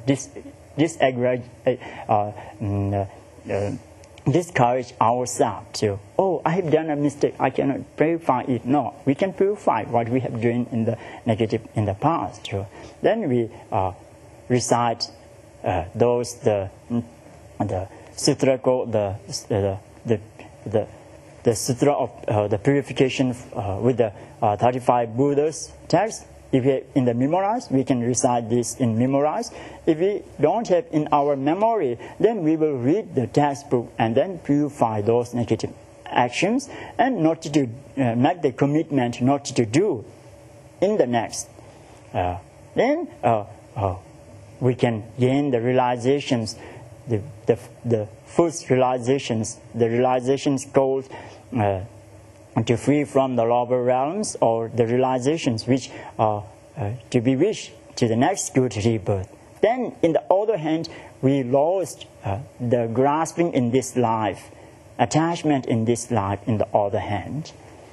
discourage ourselves too. Oh, I have done a mistake, I cannot purify it. No, we can purify what we have done in the negative in the past too. Then we recite those the sutra called the sutra of the purification with the 35 Buddhas text. If we in the memorize, we can recite this in memorize. If we don't have in our memory, then we will read the textbook and then purify those negative actions and not to make the commitment not to do in the next. Then we can gain the realizations, the first realizations, the realizations called to free from the lower realms, or the realizations which are to be wished to the next good rebirth. Then, in the other hand, we lost the grasping in this life, attachment in this life in the other hand.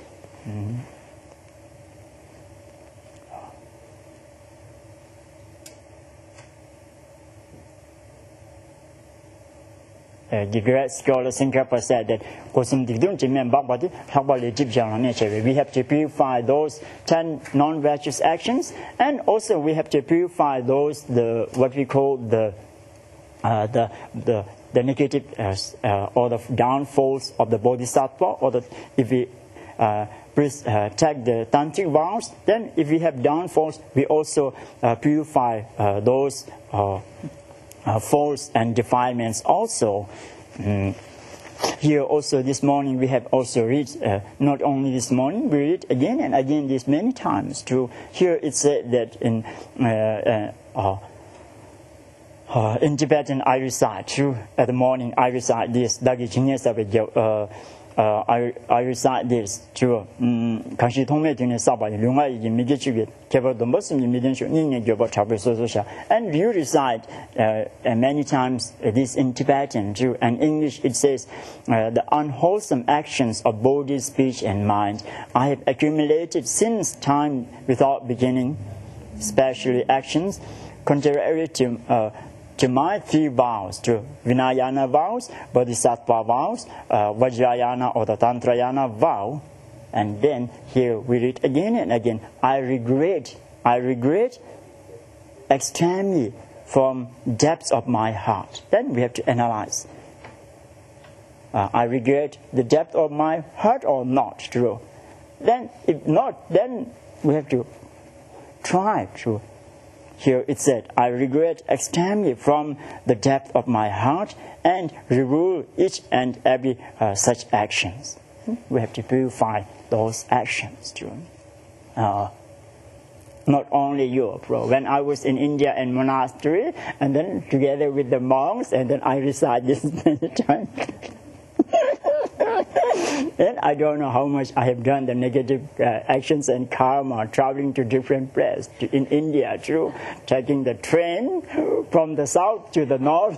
The great scholar Tsongkhapa said that we have to purify those 10 non-virtuous actions, and also we have to purify those what we call the negative or the downfalls of the bodhisattva, or if we take the tantric vows, then if we have downfalls, we also purify those faults and defilements also. Here also this morning we have also read, not only this morning, we read again and again this many times too. Here it said that in Tibetan I recite too. At the morning I recite this. I recite this too. And you recite many times this in Tibetan too. And English it says, the unwholesome actions of body, speech and mind I have accumulated since time without beginning, especially actions contrary to my 3 vows, to Vinayana vows, Bodhisattva vows, Vajrayana or the Tantrayana vow, And then here we read again and again, I regret extremely from depths of my heart. Then we have to analyze. I regret the depth of my heart or not true. Then if not, then we have to try to. Here it said, I regret extremely from the depth of my heart and review each and every such actions. We have to purify those actions too. Not only Europe. When I was in India and monastery, and then together with the monks, and then I recite this many times. And I don't know how much I have done the negative actions and karma, traveling to different places. In India, too, taking the train from the south to the north.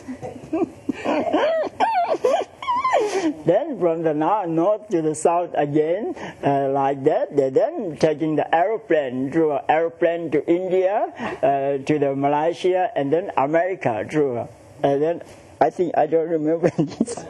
Then from the north to the south again, like that. Then taking the aeroplane to India, to the Malaysia, and then America, true. And then I think I don't remember this.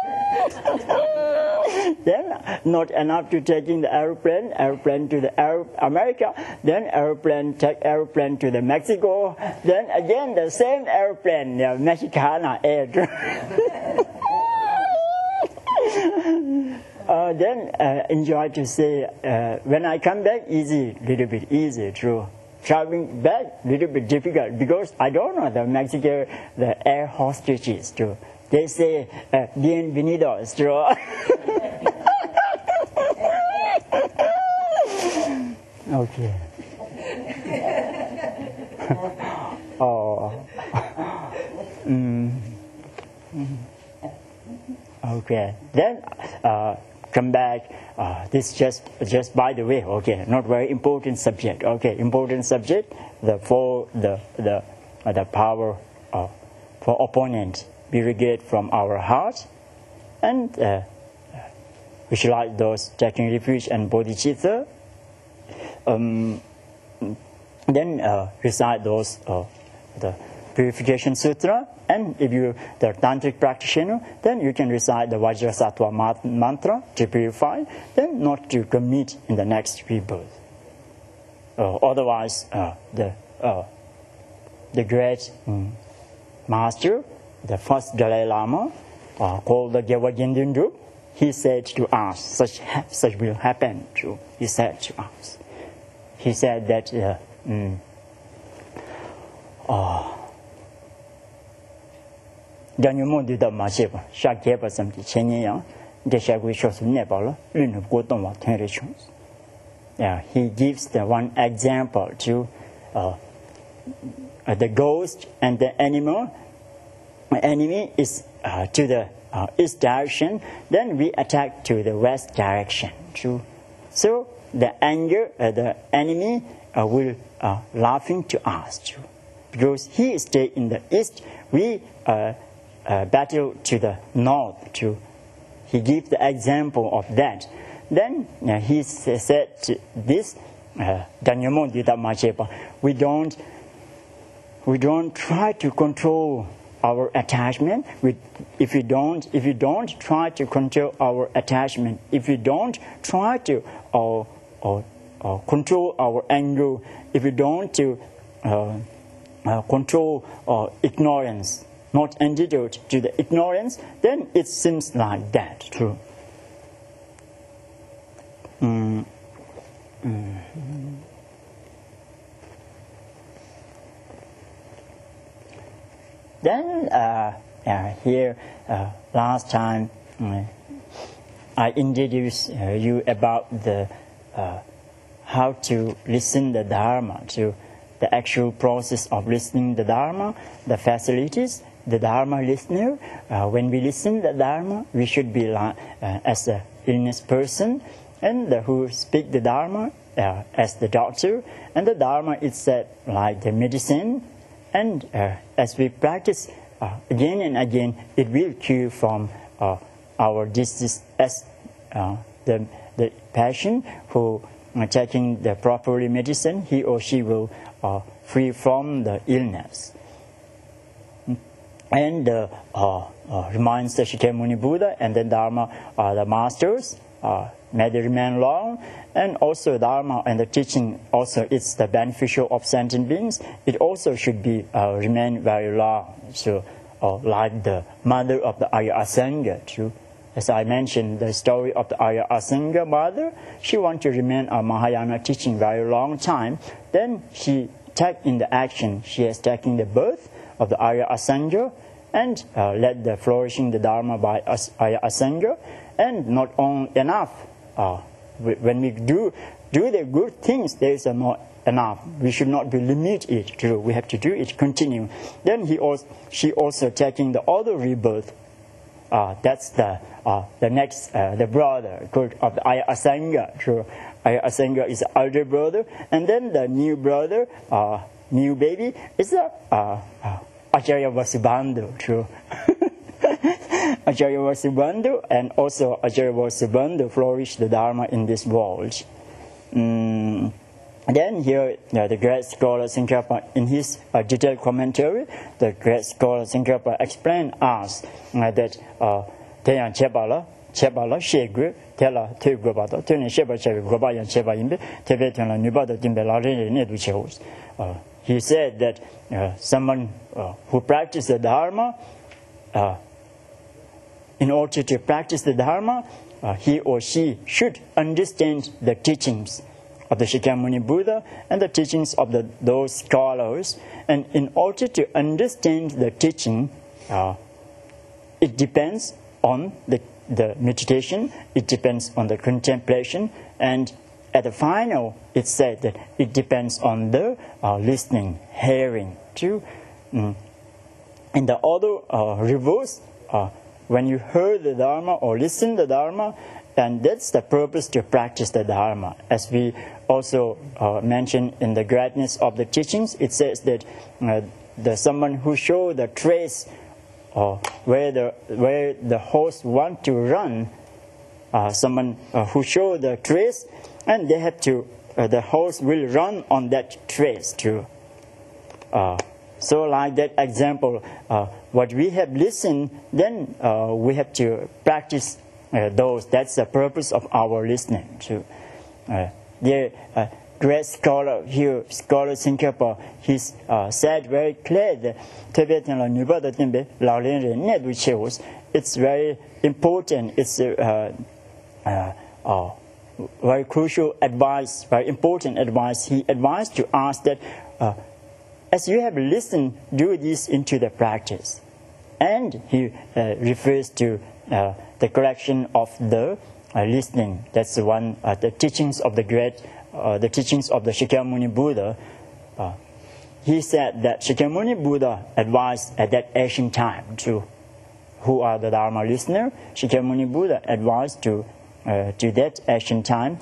Then not enough to taking the aeroplane to the America, then take aeroplane to the Mexico, then again the same aeroplane, the Mexicana Air. Then enjoy to say, when I come back, little bit easy, true. Traveling back, little bit difficult because I don't know the Mexican, the air hostages too. They say, bienvenidos, true. Okay. Okay. Then come back. This just by the way. Okay, not very important subject. Okay, important subject. The power for opponent be regret from our heart, and visualize those taking refuge and bodhicitta. Then recite those the Purification Sutra, and if you the tantric practitioner, then you can recite the Vajrasattva mantra to purify, then not to commit in the next rebirth. Otherwise, the great master, the first Dalai Lama, called the Gyalpa, he said to us, such will happen to. He said to us. He said that he gives the one example to the ghost and the animal. Enemy is to the east direction, then we attack to the west direction. True. So the enemy will laughing to us too, because he stay in the east. We battle to the north too. He gives the example of that. Then he said this, we don't try to control our attachment. If you don't try to control our attachment, if you don't try to control our anger, if you don't to control ignorance, not antidote to the ignorance, then it seems like that. True. Then here last time I introduced you about the how to listen the Dharma, to the actual process of listening the Dharma, the facilities, the Dharma listener. When we listen the Dharma, we should be as a illness person, and who speak the Dharma as the doctor, and the Dharma itself like the medicine. And as we practice again and again, it will cure from our disease. As the patient who taking the properly medicine, he or she will free from the illness. And reminds the Shakyamuni Buddha and the Dharma, the masters, may they remain long. And also Dharma and the teaching also it's the beneficial of sentient beings. It also should be remain very long. So like the mother of the Arya Asanga too. As I mentioned, the story of the Arya Asanga mother, she wanted to remain a Mahayana teaching very long time. Then she take in the action. She has taken the birth of the Arya Asanga and led the flourishing the Dharma by Arya Asanga. And not only enough, when we do the good things, there is not enough. We should not be limit it to. We have to do it continue. Then she also taking the other rebirth. That's the next the brother of the Arya Asanga. True. Arya Asanga is the elder brother, and then the new brother, new baby, is the Acharya Vasubandhu. True. Acharya Vasubandhu, and also Acharya Vasubandhu flourished the Dharma in this world. Then here, the great scholar Tsongkhapa, in his detailed commentary, the great scholar Tsongkhapa explained us that Teyan Chebala, Shegu, Tela, Tegobata, Tuni Sheba Chevi, Gobayan Cheba Imbe, Tebetana Nubada Timbe Lare Nedu Chevos. He said that someone who practices the Dharma, in order to practice the Dharma, he or she should understand the teachings of the Shakyamuni Buddha and the teachings of those scholars. And in order to understand the teaching, it depends on the meditation, it depends on the contemplation, and at the final, it said that it depends on the listening, hearing too. In the other reverse, when you heard the Dharma or listen the Dharma, and that's the purpose to practice the Dharma. As we also mentioned in the greatness of the teachings, it says that someone who show the trace where the horse want to run, someone who show the trace, and they have to the horse will run on that trace too. So like that example, what we have listened, then we have to practice those. That's the purpose of our listening too. The great scholar here, Scholar Tsongkhapa, he said very clear that it's very important. It's very crucial advice, very important advice. He advised to us that as you have listened, do this into the practice. And he refers to the correction of the listening. That's the one, the teachings of the great, the teachings of the Shakyamuni Buddha. He said that Shakyamuni Buddha advised at that ancient time to who are the Dharma listener. Shakyamuni Buddha advised to that ancient time.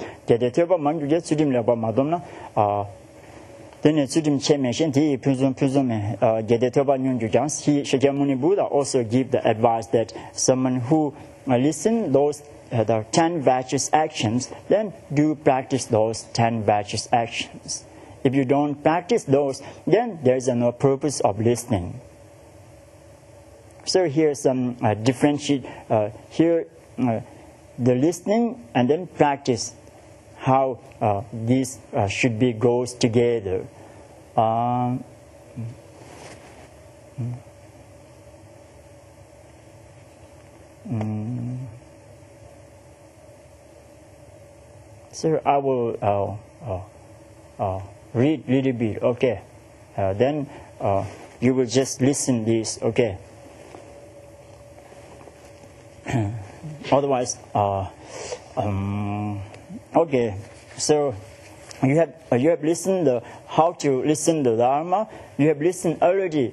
Shakyamuni Buddha also give the advice that someone who listen those the 10 virtuous actions, then do practice those 10 virtuous actions. If you don't practice those, then there is no purpose of listening. So here's some differentiate here the listening and then practice, how these should be goes together. So I will read a little bit, okay? Then you will just listen this, okay? Otherwise, okay. So you have listened how to listen the Dharma. You have listened already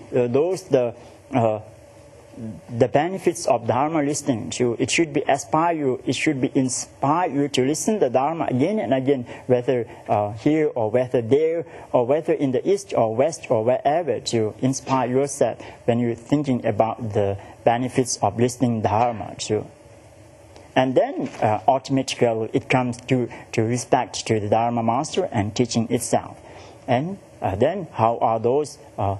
the benefits of Dharma listening. It should be inspire you to listen the Dharma again and again, whether here or whether there or whether in the east or west or wherever, to inspire yourself when you're thinking about the benefits of listening Dharma too. And then automatically it comes to respect to the Dharma master and teaching itself. And then how are those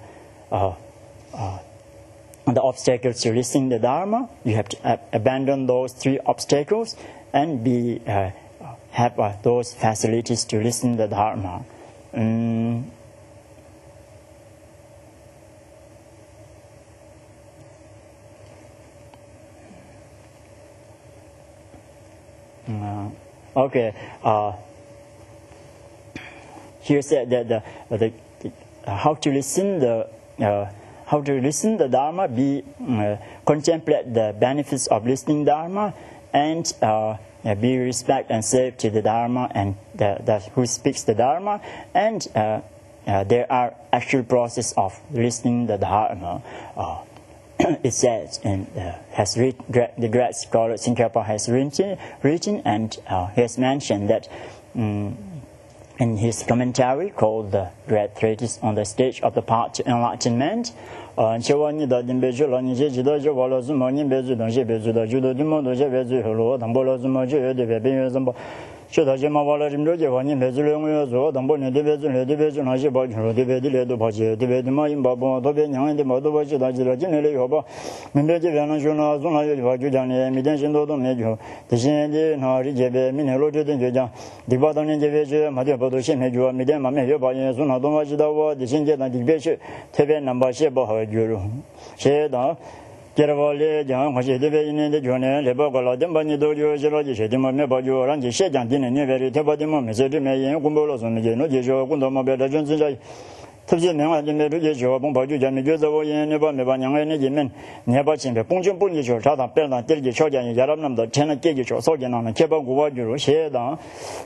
the obstacles to listening the Dharma? You have to abandon those 3 obstacles and be have those facilities to listen to the Dharma. Okay. Here said that how to listen the Dharma, contemplate the benefits of listening Dharma, and be respect and serve to the Dharma and who speaks the Dharma, and there are actual process of listening the Dharma. It says, and the great scholar Tsongkhapa has written, and he has mentioned that in his commentary called the Great Treatise on the Stage of the Path to Enlightenment. Kervale jang khoshe de be ne de jone le ba la de ba ni do yo je lo ji she de ma me ba jo ran ji she jang din ne ve ri te ba de mo me se de me yin gun bo lo so me je no je jo gun do ma be da jun zin ja特别明了，就没这些学帮保就讲，没觉得我也那把没把两个人见面，你把钱呗，公正不你学，啥的，别让第二个条件也让那么多，钱呢解决学，少见那结果我就是写的，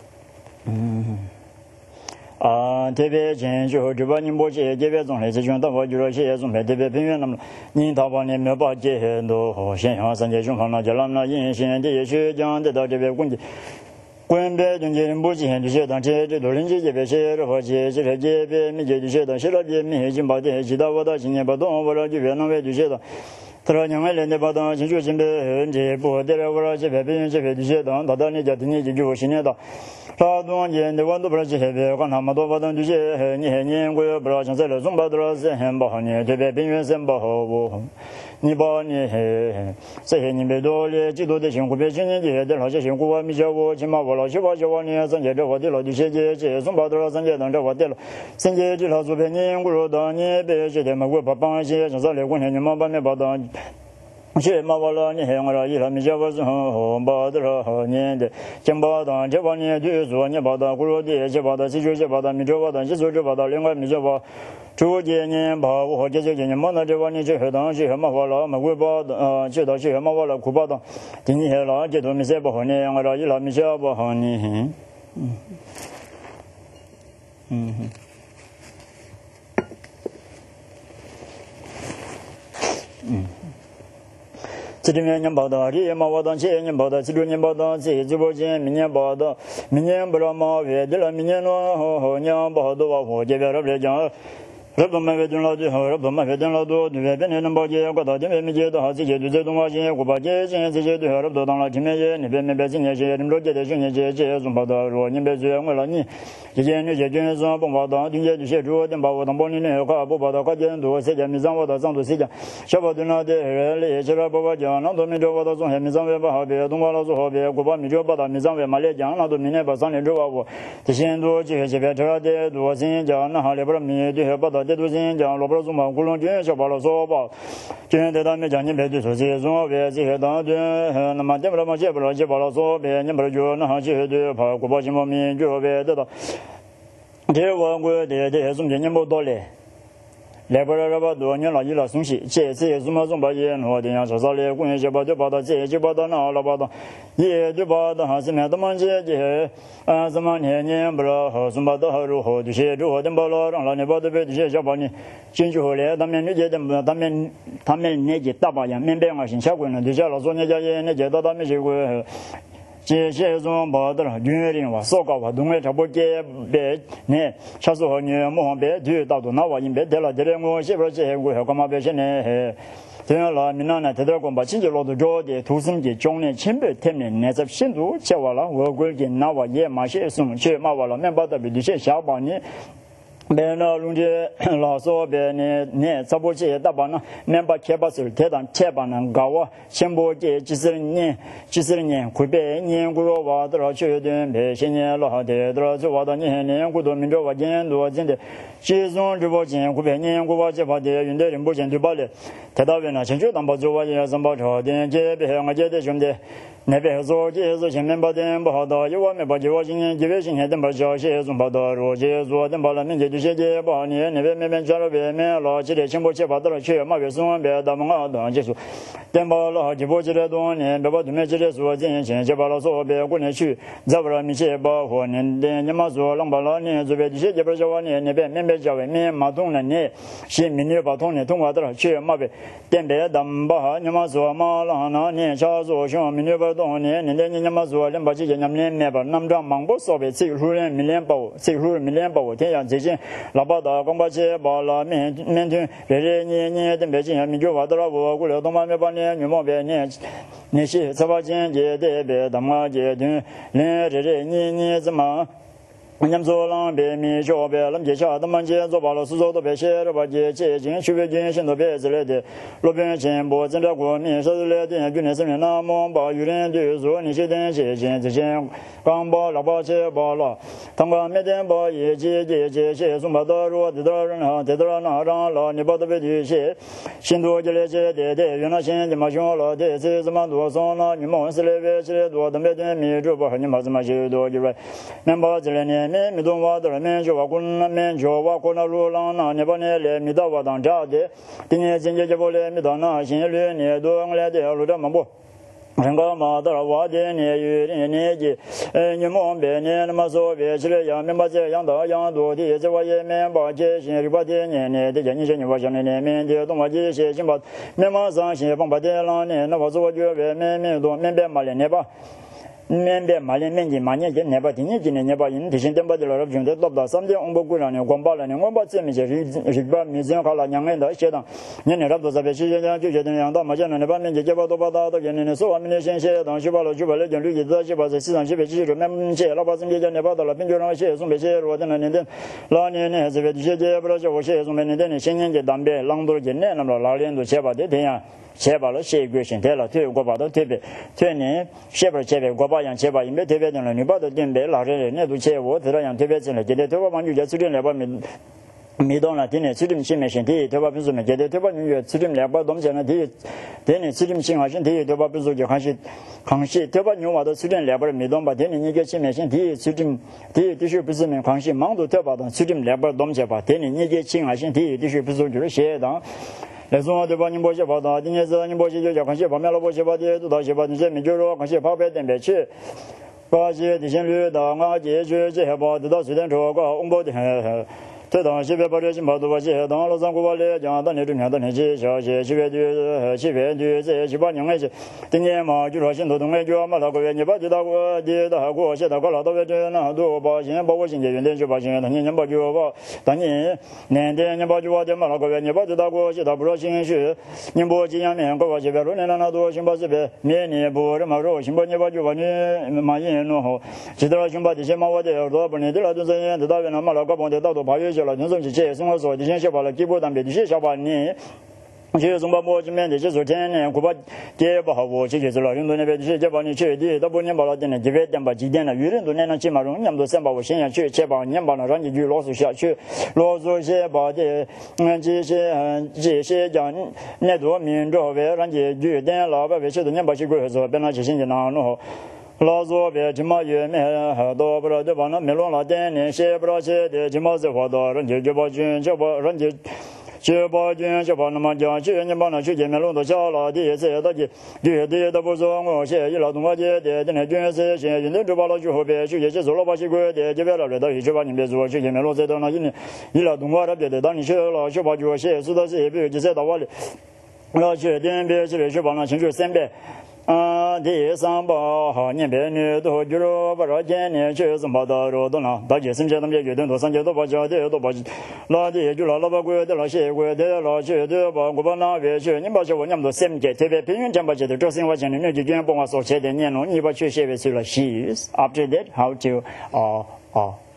特别钱就这把你莫些这边种类，这种到我就是些种类特别平原那么，你到把你没把这些都现象三界中方那就让那引现这些学讲得到这边工具。关别中间不见这些当这多人这边写的话写这这边没这些的写了边没经把这知道我到今年把东我了就别弄为这些的他说两个人的把东新出新的这不得了我了这边边这边这些的到你家的你就新的他东间的我都不知道这些管他们多把东这些你年我也不知道像这了中把多少是很不好呢这边边缘是不好我你把你这些你别多的几多的辛苦别今年这的那些辛苦我没叫我起码我老七八九万年三节这我的老就些这中把多少三节等这我的了三节这老左边你我说当你别这天嘛我把帮些像这里过年你们把那把当这嘛我了你还我了一了没叫我是很把多少年的将把当这把年对做你把当我说的这把当这就这把当没这把当这就这把当另外没这把初几年把我这些年嘛那这把你这当是嘛我了嘛我把这到是嘛我了苦把当今年了这都没些不好呢我了一了没些不好呢这里面年报道，这嘛报道，这年报道，这年报道，这直播间明年报道，明年不知道嘛月的了，明年咯年报道我这边来讲。日本买点老多，日本买点老多，对不对？那能保洁，我到这边没接到，这些对这东西，我把这些这些对日本当了，前面些那边没别今年些，你们老姐的兄弟这种报道，说你别追我了你，这些那些军事不报道，今天这些主要把我当帮你那个不报道，快点多，谁家没上我到上头谁家，小报对那的人来起来不报讲，那都没着我到中还没上位不好别，东瓜老师好别，我把没着报道没上位嘛来讲，那都明年把上年着我，这些多这些别车的多新讲，那好里边没对报道。这都是讲老不中嘛，古龙军小包了说吧，今天他们讲你别对说这些中别这些当军，那么这不了嘛，这不了这包了说别，你不了就那好这些对跑国宝新方面就别得到，这我的这些中间你没到嘞。来不了吧多年了，一了松懈，这什么中把烟和电样少少的，工业就把这报道，这就报道那了报道，也就报道还是没怎么这什么年不了好什么都好如何，这些如何的报了，让老年报的别这些小报呢，进去后来他们那些的他们那些大把人明白我是小鬼呢，这些老说那家也那些到他们结果。这些种报道了，原人话少搞话，东北差不多别呢，小时候你莫别就到处那话，你别得了，这里我媳妇这些我干嘛别现在这样了，明年这点光把亲戚老多找的，土生的将来前辈他们那在新竹叫完了，我估计那话也马些送去马完了，面包的比这些小帮你。 别那龙的老说别呢，这不些大把呢，面把开把手，铁当铁把能搞啊，先不给几十年，会别年过了话都要确定，别些年老的都要做话到年过多民着话见多真的，其中直播间会别年过话这把的用的人不见对吧的，太大问了，先就当把做话也上把朝的，这别我这的兄弟。那边说这是前面把点不好的，有我们把这我今年几月今年等把消息中报道，如这说等把了民间这些节不好呢，那边面加了边面了，这里全部去把到了去，马别送别大门啊等结束，等把了几波这里多年，别把对面这里说今年前就把了说别过年去，再不然米去把货年的你妈说让把了年这边这些这边叫我年那边面边叫外面马东了呢，是明年把通年通过到了去马别等别等把你妈说马浪那年下说兄明年把多年年嘛说两把几年年没把南张忙不少呗，这个时候明年包，这个时候明年包，天阳最近老把到光把钱把了面团，别年等别今年民就话到了我过了东方没把年女毛别年些十八斤节的别他妈节的，这年怎么？我们做浪别米小别，那么接下他们接做罢了，是做都别写了吧？接进区别进行都别之类的，路边前不增加国民收入来的，去年生年那么把有人对说你些东西现之前刚把老把钱把了，他们每天把业绩些送把到如得到人哈，得到那让了你把都别对些，新多这类些的，原来现在嘛凶了的，这怎么多送了，你们是来别些多，都没得米就不和你们怎么些多就来，那把这类呢。没动话的没就话过那没就话过那路浪那你把你来没到话当家的，今年今节不来没到那新绿年多我来的路这么不。人家嘛到了我的年月年纪，你们别年那么说别起来养明白这养大养多的，这我也明白这些日把的年的这你些你我想的年面的东我这些先把明白上些帮把的浪年，那我说我就别面多面别嘛年吧。面边马连面积马年间年把今年把因提前等把的了，兄弟老大3点5不过了呢，光把了呢，我把这面些是把面子好了，2年的写上，年年差不多这边期间就觉得两大嘛，现在呢把面积把多把大到今年的说完面的先写，当去把了就把那件绿叶子去把这市场去别去面写，老把这些年把到了，并就让写送别写，我等了年的，老年呢这边这些不了就我写送别年的呢，新年节当边朗读今年那么老年都写把的这样。写把了写个心态了，对我把到特别，特年写不写别我把样写把因为特别的了，你把到点别老人那都写我知道样特别真了，今天对我帮就在这里来把没到了，今年这里新没身体，对吧？比如说没今天对吧？你这里来把东西呢，今年这里新好身体，对吧？比如说就还是康熙，对吧？你话到这里来把没到吧？今年你个新没身体，这里的确不是没康熙，忙都对吧？到这里来把东西吧，今年你个新好身体，的确不是就是写的。来说对吧？你不写报道，今年是你不写就叫看写报，没了不写报的，都到写报，你这没就说看写报别等别去，把写提前率到俺接去这些报得到水电车个红包的很。这当西边把这些毛都把些当了上过来讲，当年中年当年去小些西边的这7、8年来去，今年嘛就说新头东来就嘛那个月你把这大过的大过现在过老多月这那多把现在把我新节元旦就把现当年把就把当年年的你把就把的嘛那个月你把这大过现在不说新学，你不这样面过把这边路年那多新把这边面你不这么说新把你把就把你嘛人弄好，知道新把这些嘛我的耳朵不能的了就是人知道原来嘛那个帮的到处爬越了，那种是这生活说的先小把了，给不当别的些小把你。去中国我这边的些昨天呢，我把这不好我去就是了，很多那边的些把你去的，都不年把了的呢，这边点把几点了，有人都那起码容易都先把我先下去，先把年把了让你去老鼠下去，老鼠些把的这些讲那多民主为让你去点老百姓去的年把去过说，本来就现在那弄好。老左边起码也没很多，不知道对吧？那没弄了点年些不知道些的，起码是花多，人家就把军就把人家。就把军就把那么讲，去年把那去见面弄到小了的，这到底的都不说我些一劳动节的，那军是现在就把了去后边去也做了把些个的，这边了到一直把你别做去见面弄这到那一劳动节别的，当你去了去把就些是到这边就在到我的，了去点别去去把那清楚3遍。第3把好年别女都就说把这今年去怎么到着都了，大姐生前他们也决定到3节都把家的都把老的就老把过的老些过的老去的把我把那边去，你把这我们都3节特别平均讲把这的这生活讲的你就帮我说些的年了，你把去些别去了 she's after that how to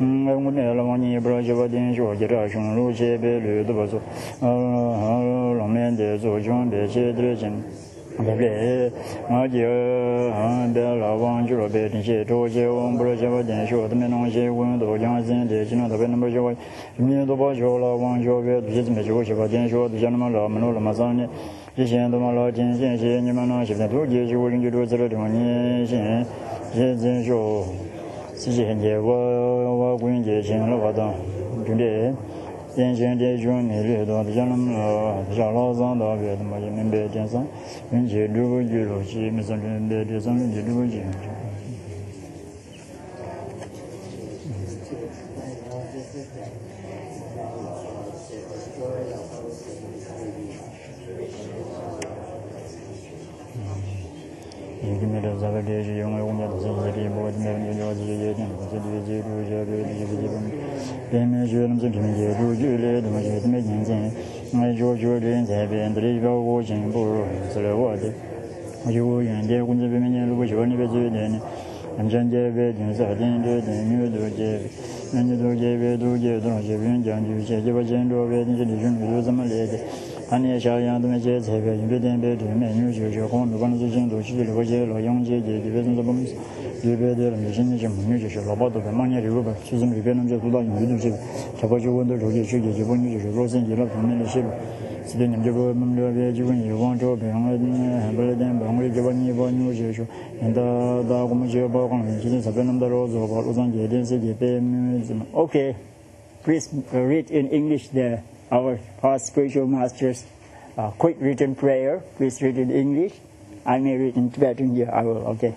我们了往年不知道就把点说这个熊路街别绿的不错，龙面的做熊别些的钱。别别，我就别老往就了别那些多些，我不知道什么电视，他们弄些温度降生的，经常特别那么些，你都把就了往就别这些怎么就些把电视，都像那么老么老那么脏的，以前都嘛老天些些，你们那现在都接就人就都知道的嘛，你现说，之前的我过年节前了我当，对不对？电线的就没绿的，像那么像老张大别的嘛，也没别电商，人家如果娱乐机，没上人别电商，人家如果机。안에 샤양도 매제 제가 인베덴베 되면 뉴저지 공부 관련 진도 지리로 거제 로용제 제베선 좀 예배들 미신이 좀 뉴저지 로바도 많이 리고 수준 리베는 저 두다 뉴저지 저거저거들 저기 저기 저번 뉴저지 로선 일을 보내는 시 지금 저거 문제에 지금 이왕저 병원 벌den 병원에 저번 이번 뉴저지 인다 다 고무제 보고 지금 사변남대로 저 로선 제den세 제베 Okay, please read in English there. Our past spiritual masters quick written prayer. Please read in English. I may read in Tibetan here. I will. Okay.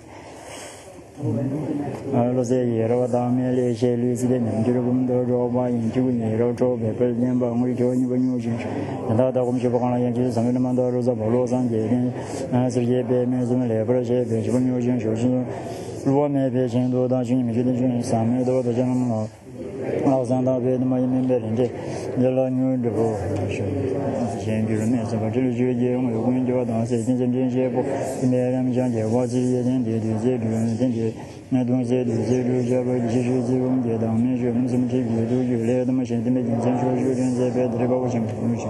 Lo se yero da me le she lu si de nem ju gum do ro ba yin ju ni ro zhou be pe nian ba ngui zhou ni wen yu jin da da gum shi ba kan la yan ji san me man da ro za ba lo san je ni se ye be me zu me le ba she be ji wen yu jin shu xin lu me be chen do da jin me ju de jin san me do da jan ma老三大别的嘛也明白人家，你老牛这个是，现就是那什么，这里就业我有工作当时今天这些不，今天咱们讲解我这些天的这种天的那东西的这种这个其实这种的当面说，那什么这个都有来，他们现在没经常说说这别的这个我想不明白，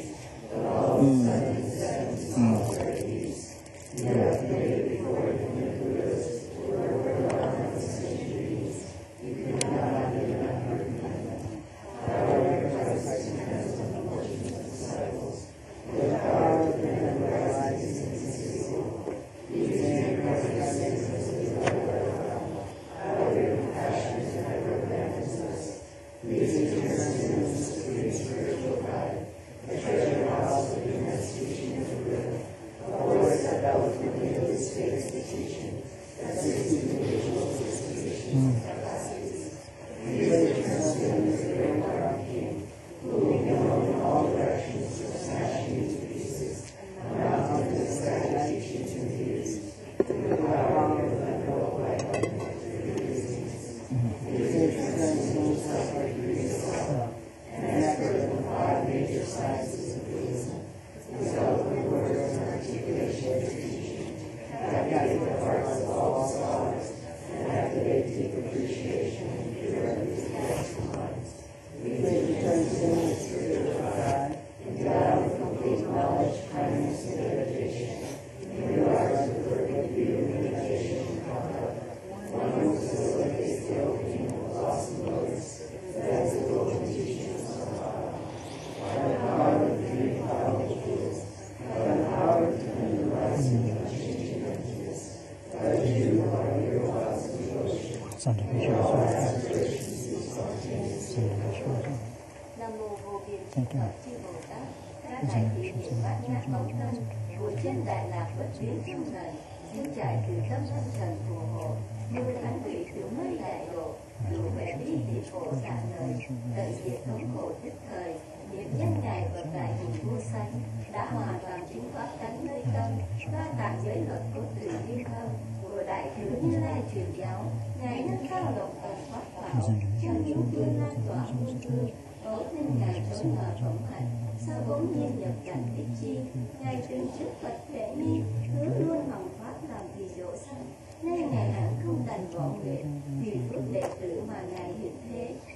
của trên Đại Lạc bất biến trong đời, xin trải từ tâm thân trần phù hộ, như thánh vị cứu mới đại độ, cứu khỏe đi thì khổ xả lời, tận diệt thống khổ nhất thời, niệm nhân ngài Phật đại hình vô sanh, đã hoàn toàn chứng pháp tánh nơi tâm, ra tạng giới luật cốt tử như thâm, của đại thứ Như Lai truyền giáo, ngài nâng cao động tầng thoát vào, chân hữu phương lan tỏa muôn phương, tốt nên ngài tối mở phóng hạnh, sau bỗng nhiên nhập cảnh thích chi, ngài từng trước Phật Huệ Mi, hứa luôn hồng pháp làm vì độ sanh, nên ngài hẳn không đành võ nguyện, vì phước đệ tử mà ngài hiện thế,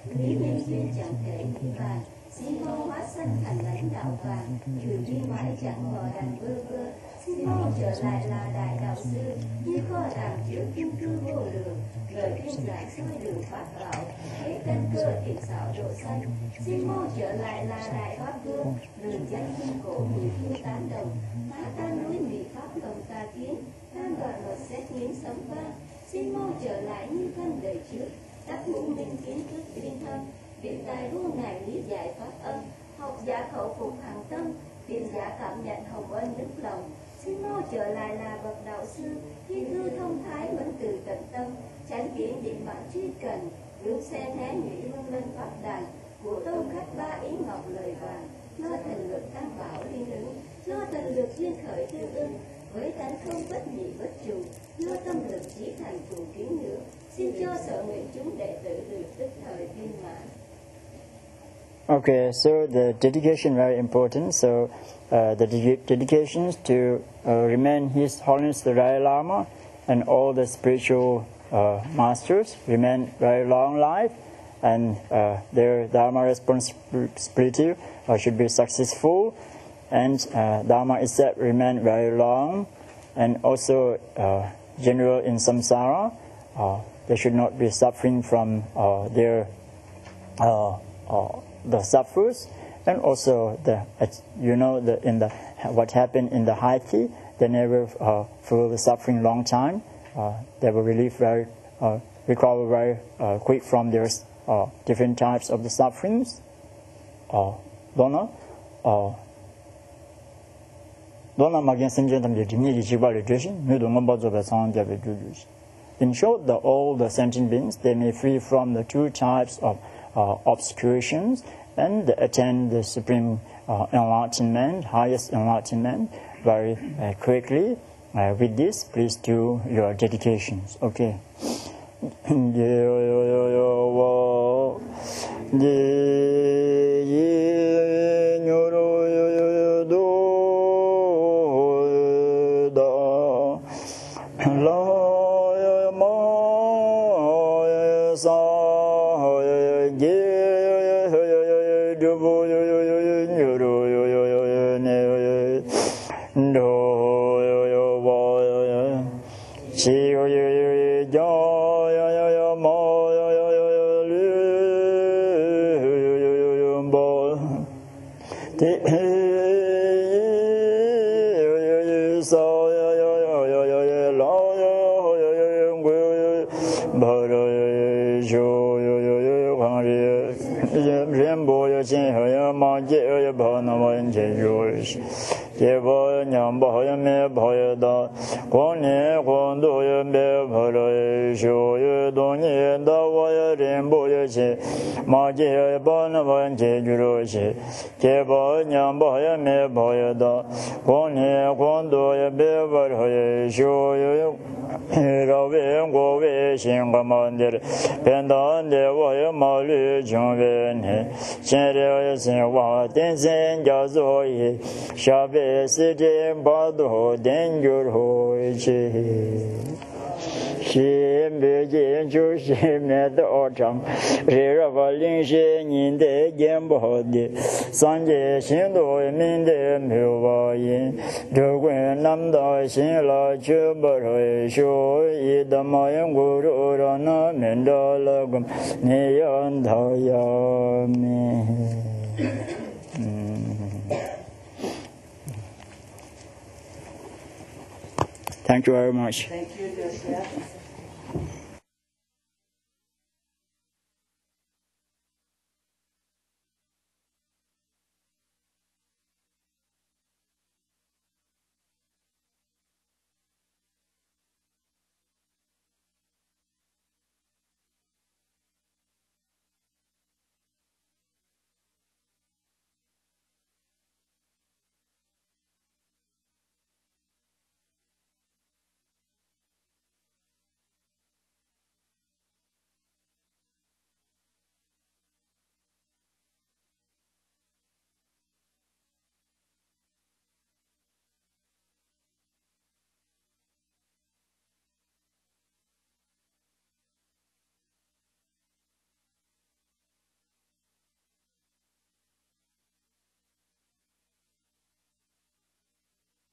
lý nhân duyên chẳng thể nghĩ bàn, xin hô hóa sanh thành lãnh đạo vàng, trừ đi mãi chẳng mò đàn bơ vơ, xin hô trở lại là đại đạo sư, như kho tàng chứa kim cư vô lượng, lời thuyết giảng soi đường pháp bảo, thế căn cơ thiện xảo độ sanh, xin hô trở lại là đại pháp vương, rừng danh hương cổ mười thiên tán đồng, phá tan núi mì pháp đồng tà kiến, tan đoạn luật xét nghiến sống vang, xin hô trở lại như thân đời trước, đắc ngũ minh kiến thức viên thân, biện tài vô ngài lý giải pháp âm, học giả khẩu phục hằng tâm, biện giả cảm nhận hồng ân đức lòng, xin mô trở lại là bậc đạo sư, thi thư thông thái vẫn từ tận tâm, chánh kiến định mạng truy cần, hướng xe thế nhụy hương lên pháp đàn, của tông khách ba ý ngọc lời vàng, lo thần lực tam bảo liên ứng, lo thần lực duyên khởi tương ưng, với tánh không bất nhị bất trùng, lo tâm lực chỉ thành phù kiến ngữ, xin cho sở nguyện chúng đệ tử được tức thời viên mãn. Okay, so the dedication very important. So the dedication is to remain His Holiness the Dalai Lama and all the spiritual masters remain very long life, and their Dharma responsibility should be successful, and Dharma itself remain very long, and also general in samsara, they should not be suffering from their the sufferers, and also what happened in the Haiti, they never feel the suffering long time. They will recover very quick from their different types of the sufferings. Dona in short, all the sentient beings, they may free from the two types of obscurations and attain the supreme enlightenment, highest enlightenment, very quickly. With this, please do your dedications. Okay. Thank you very much. Thank you, Joseph.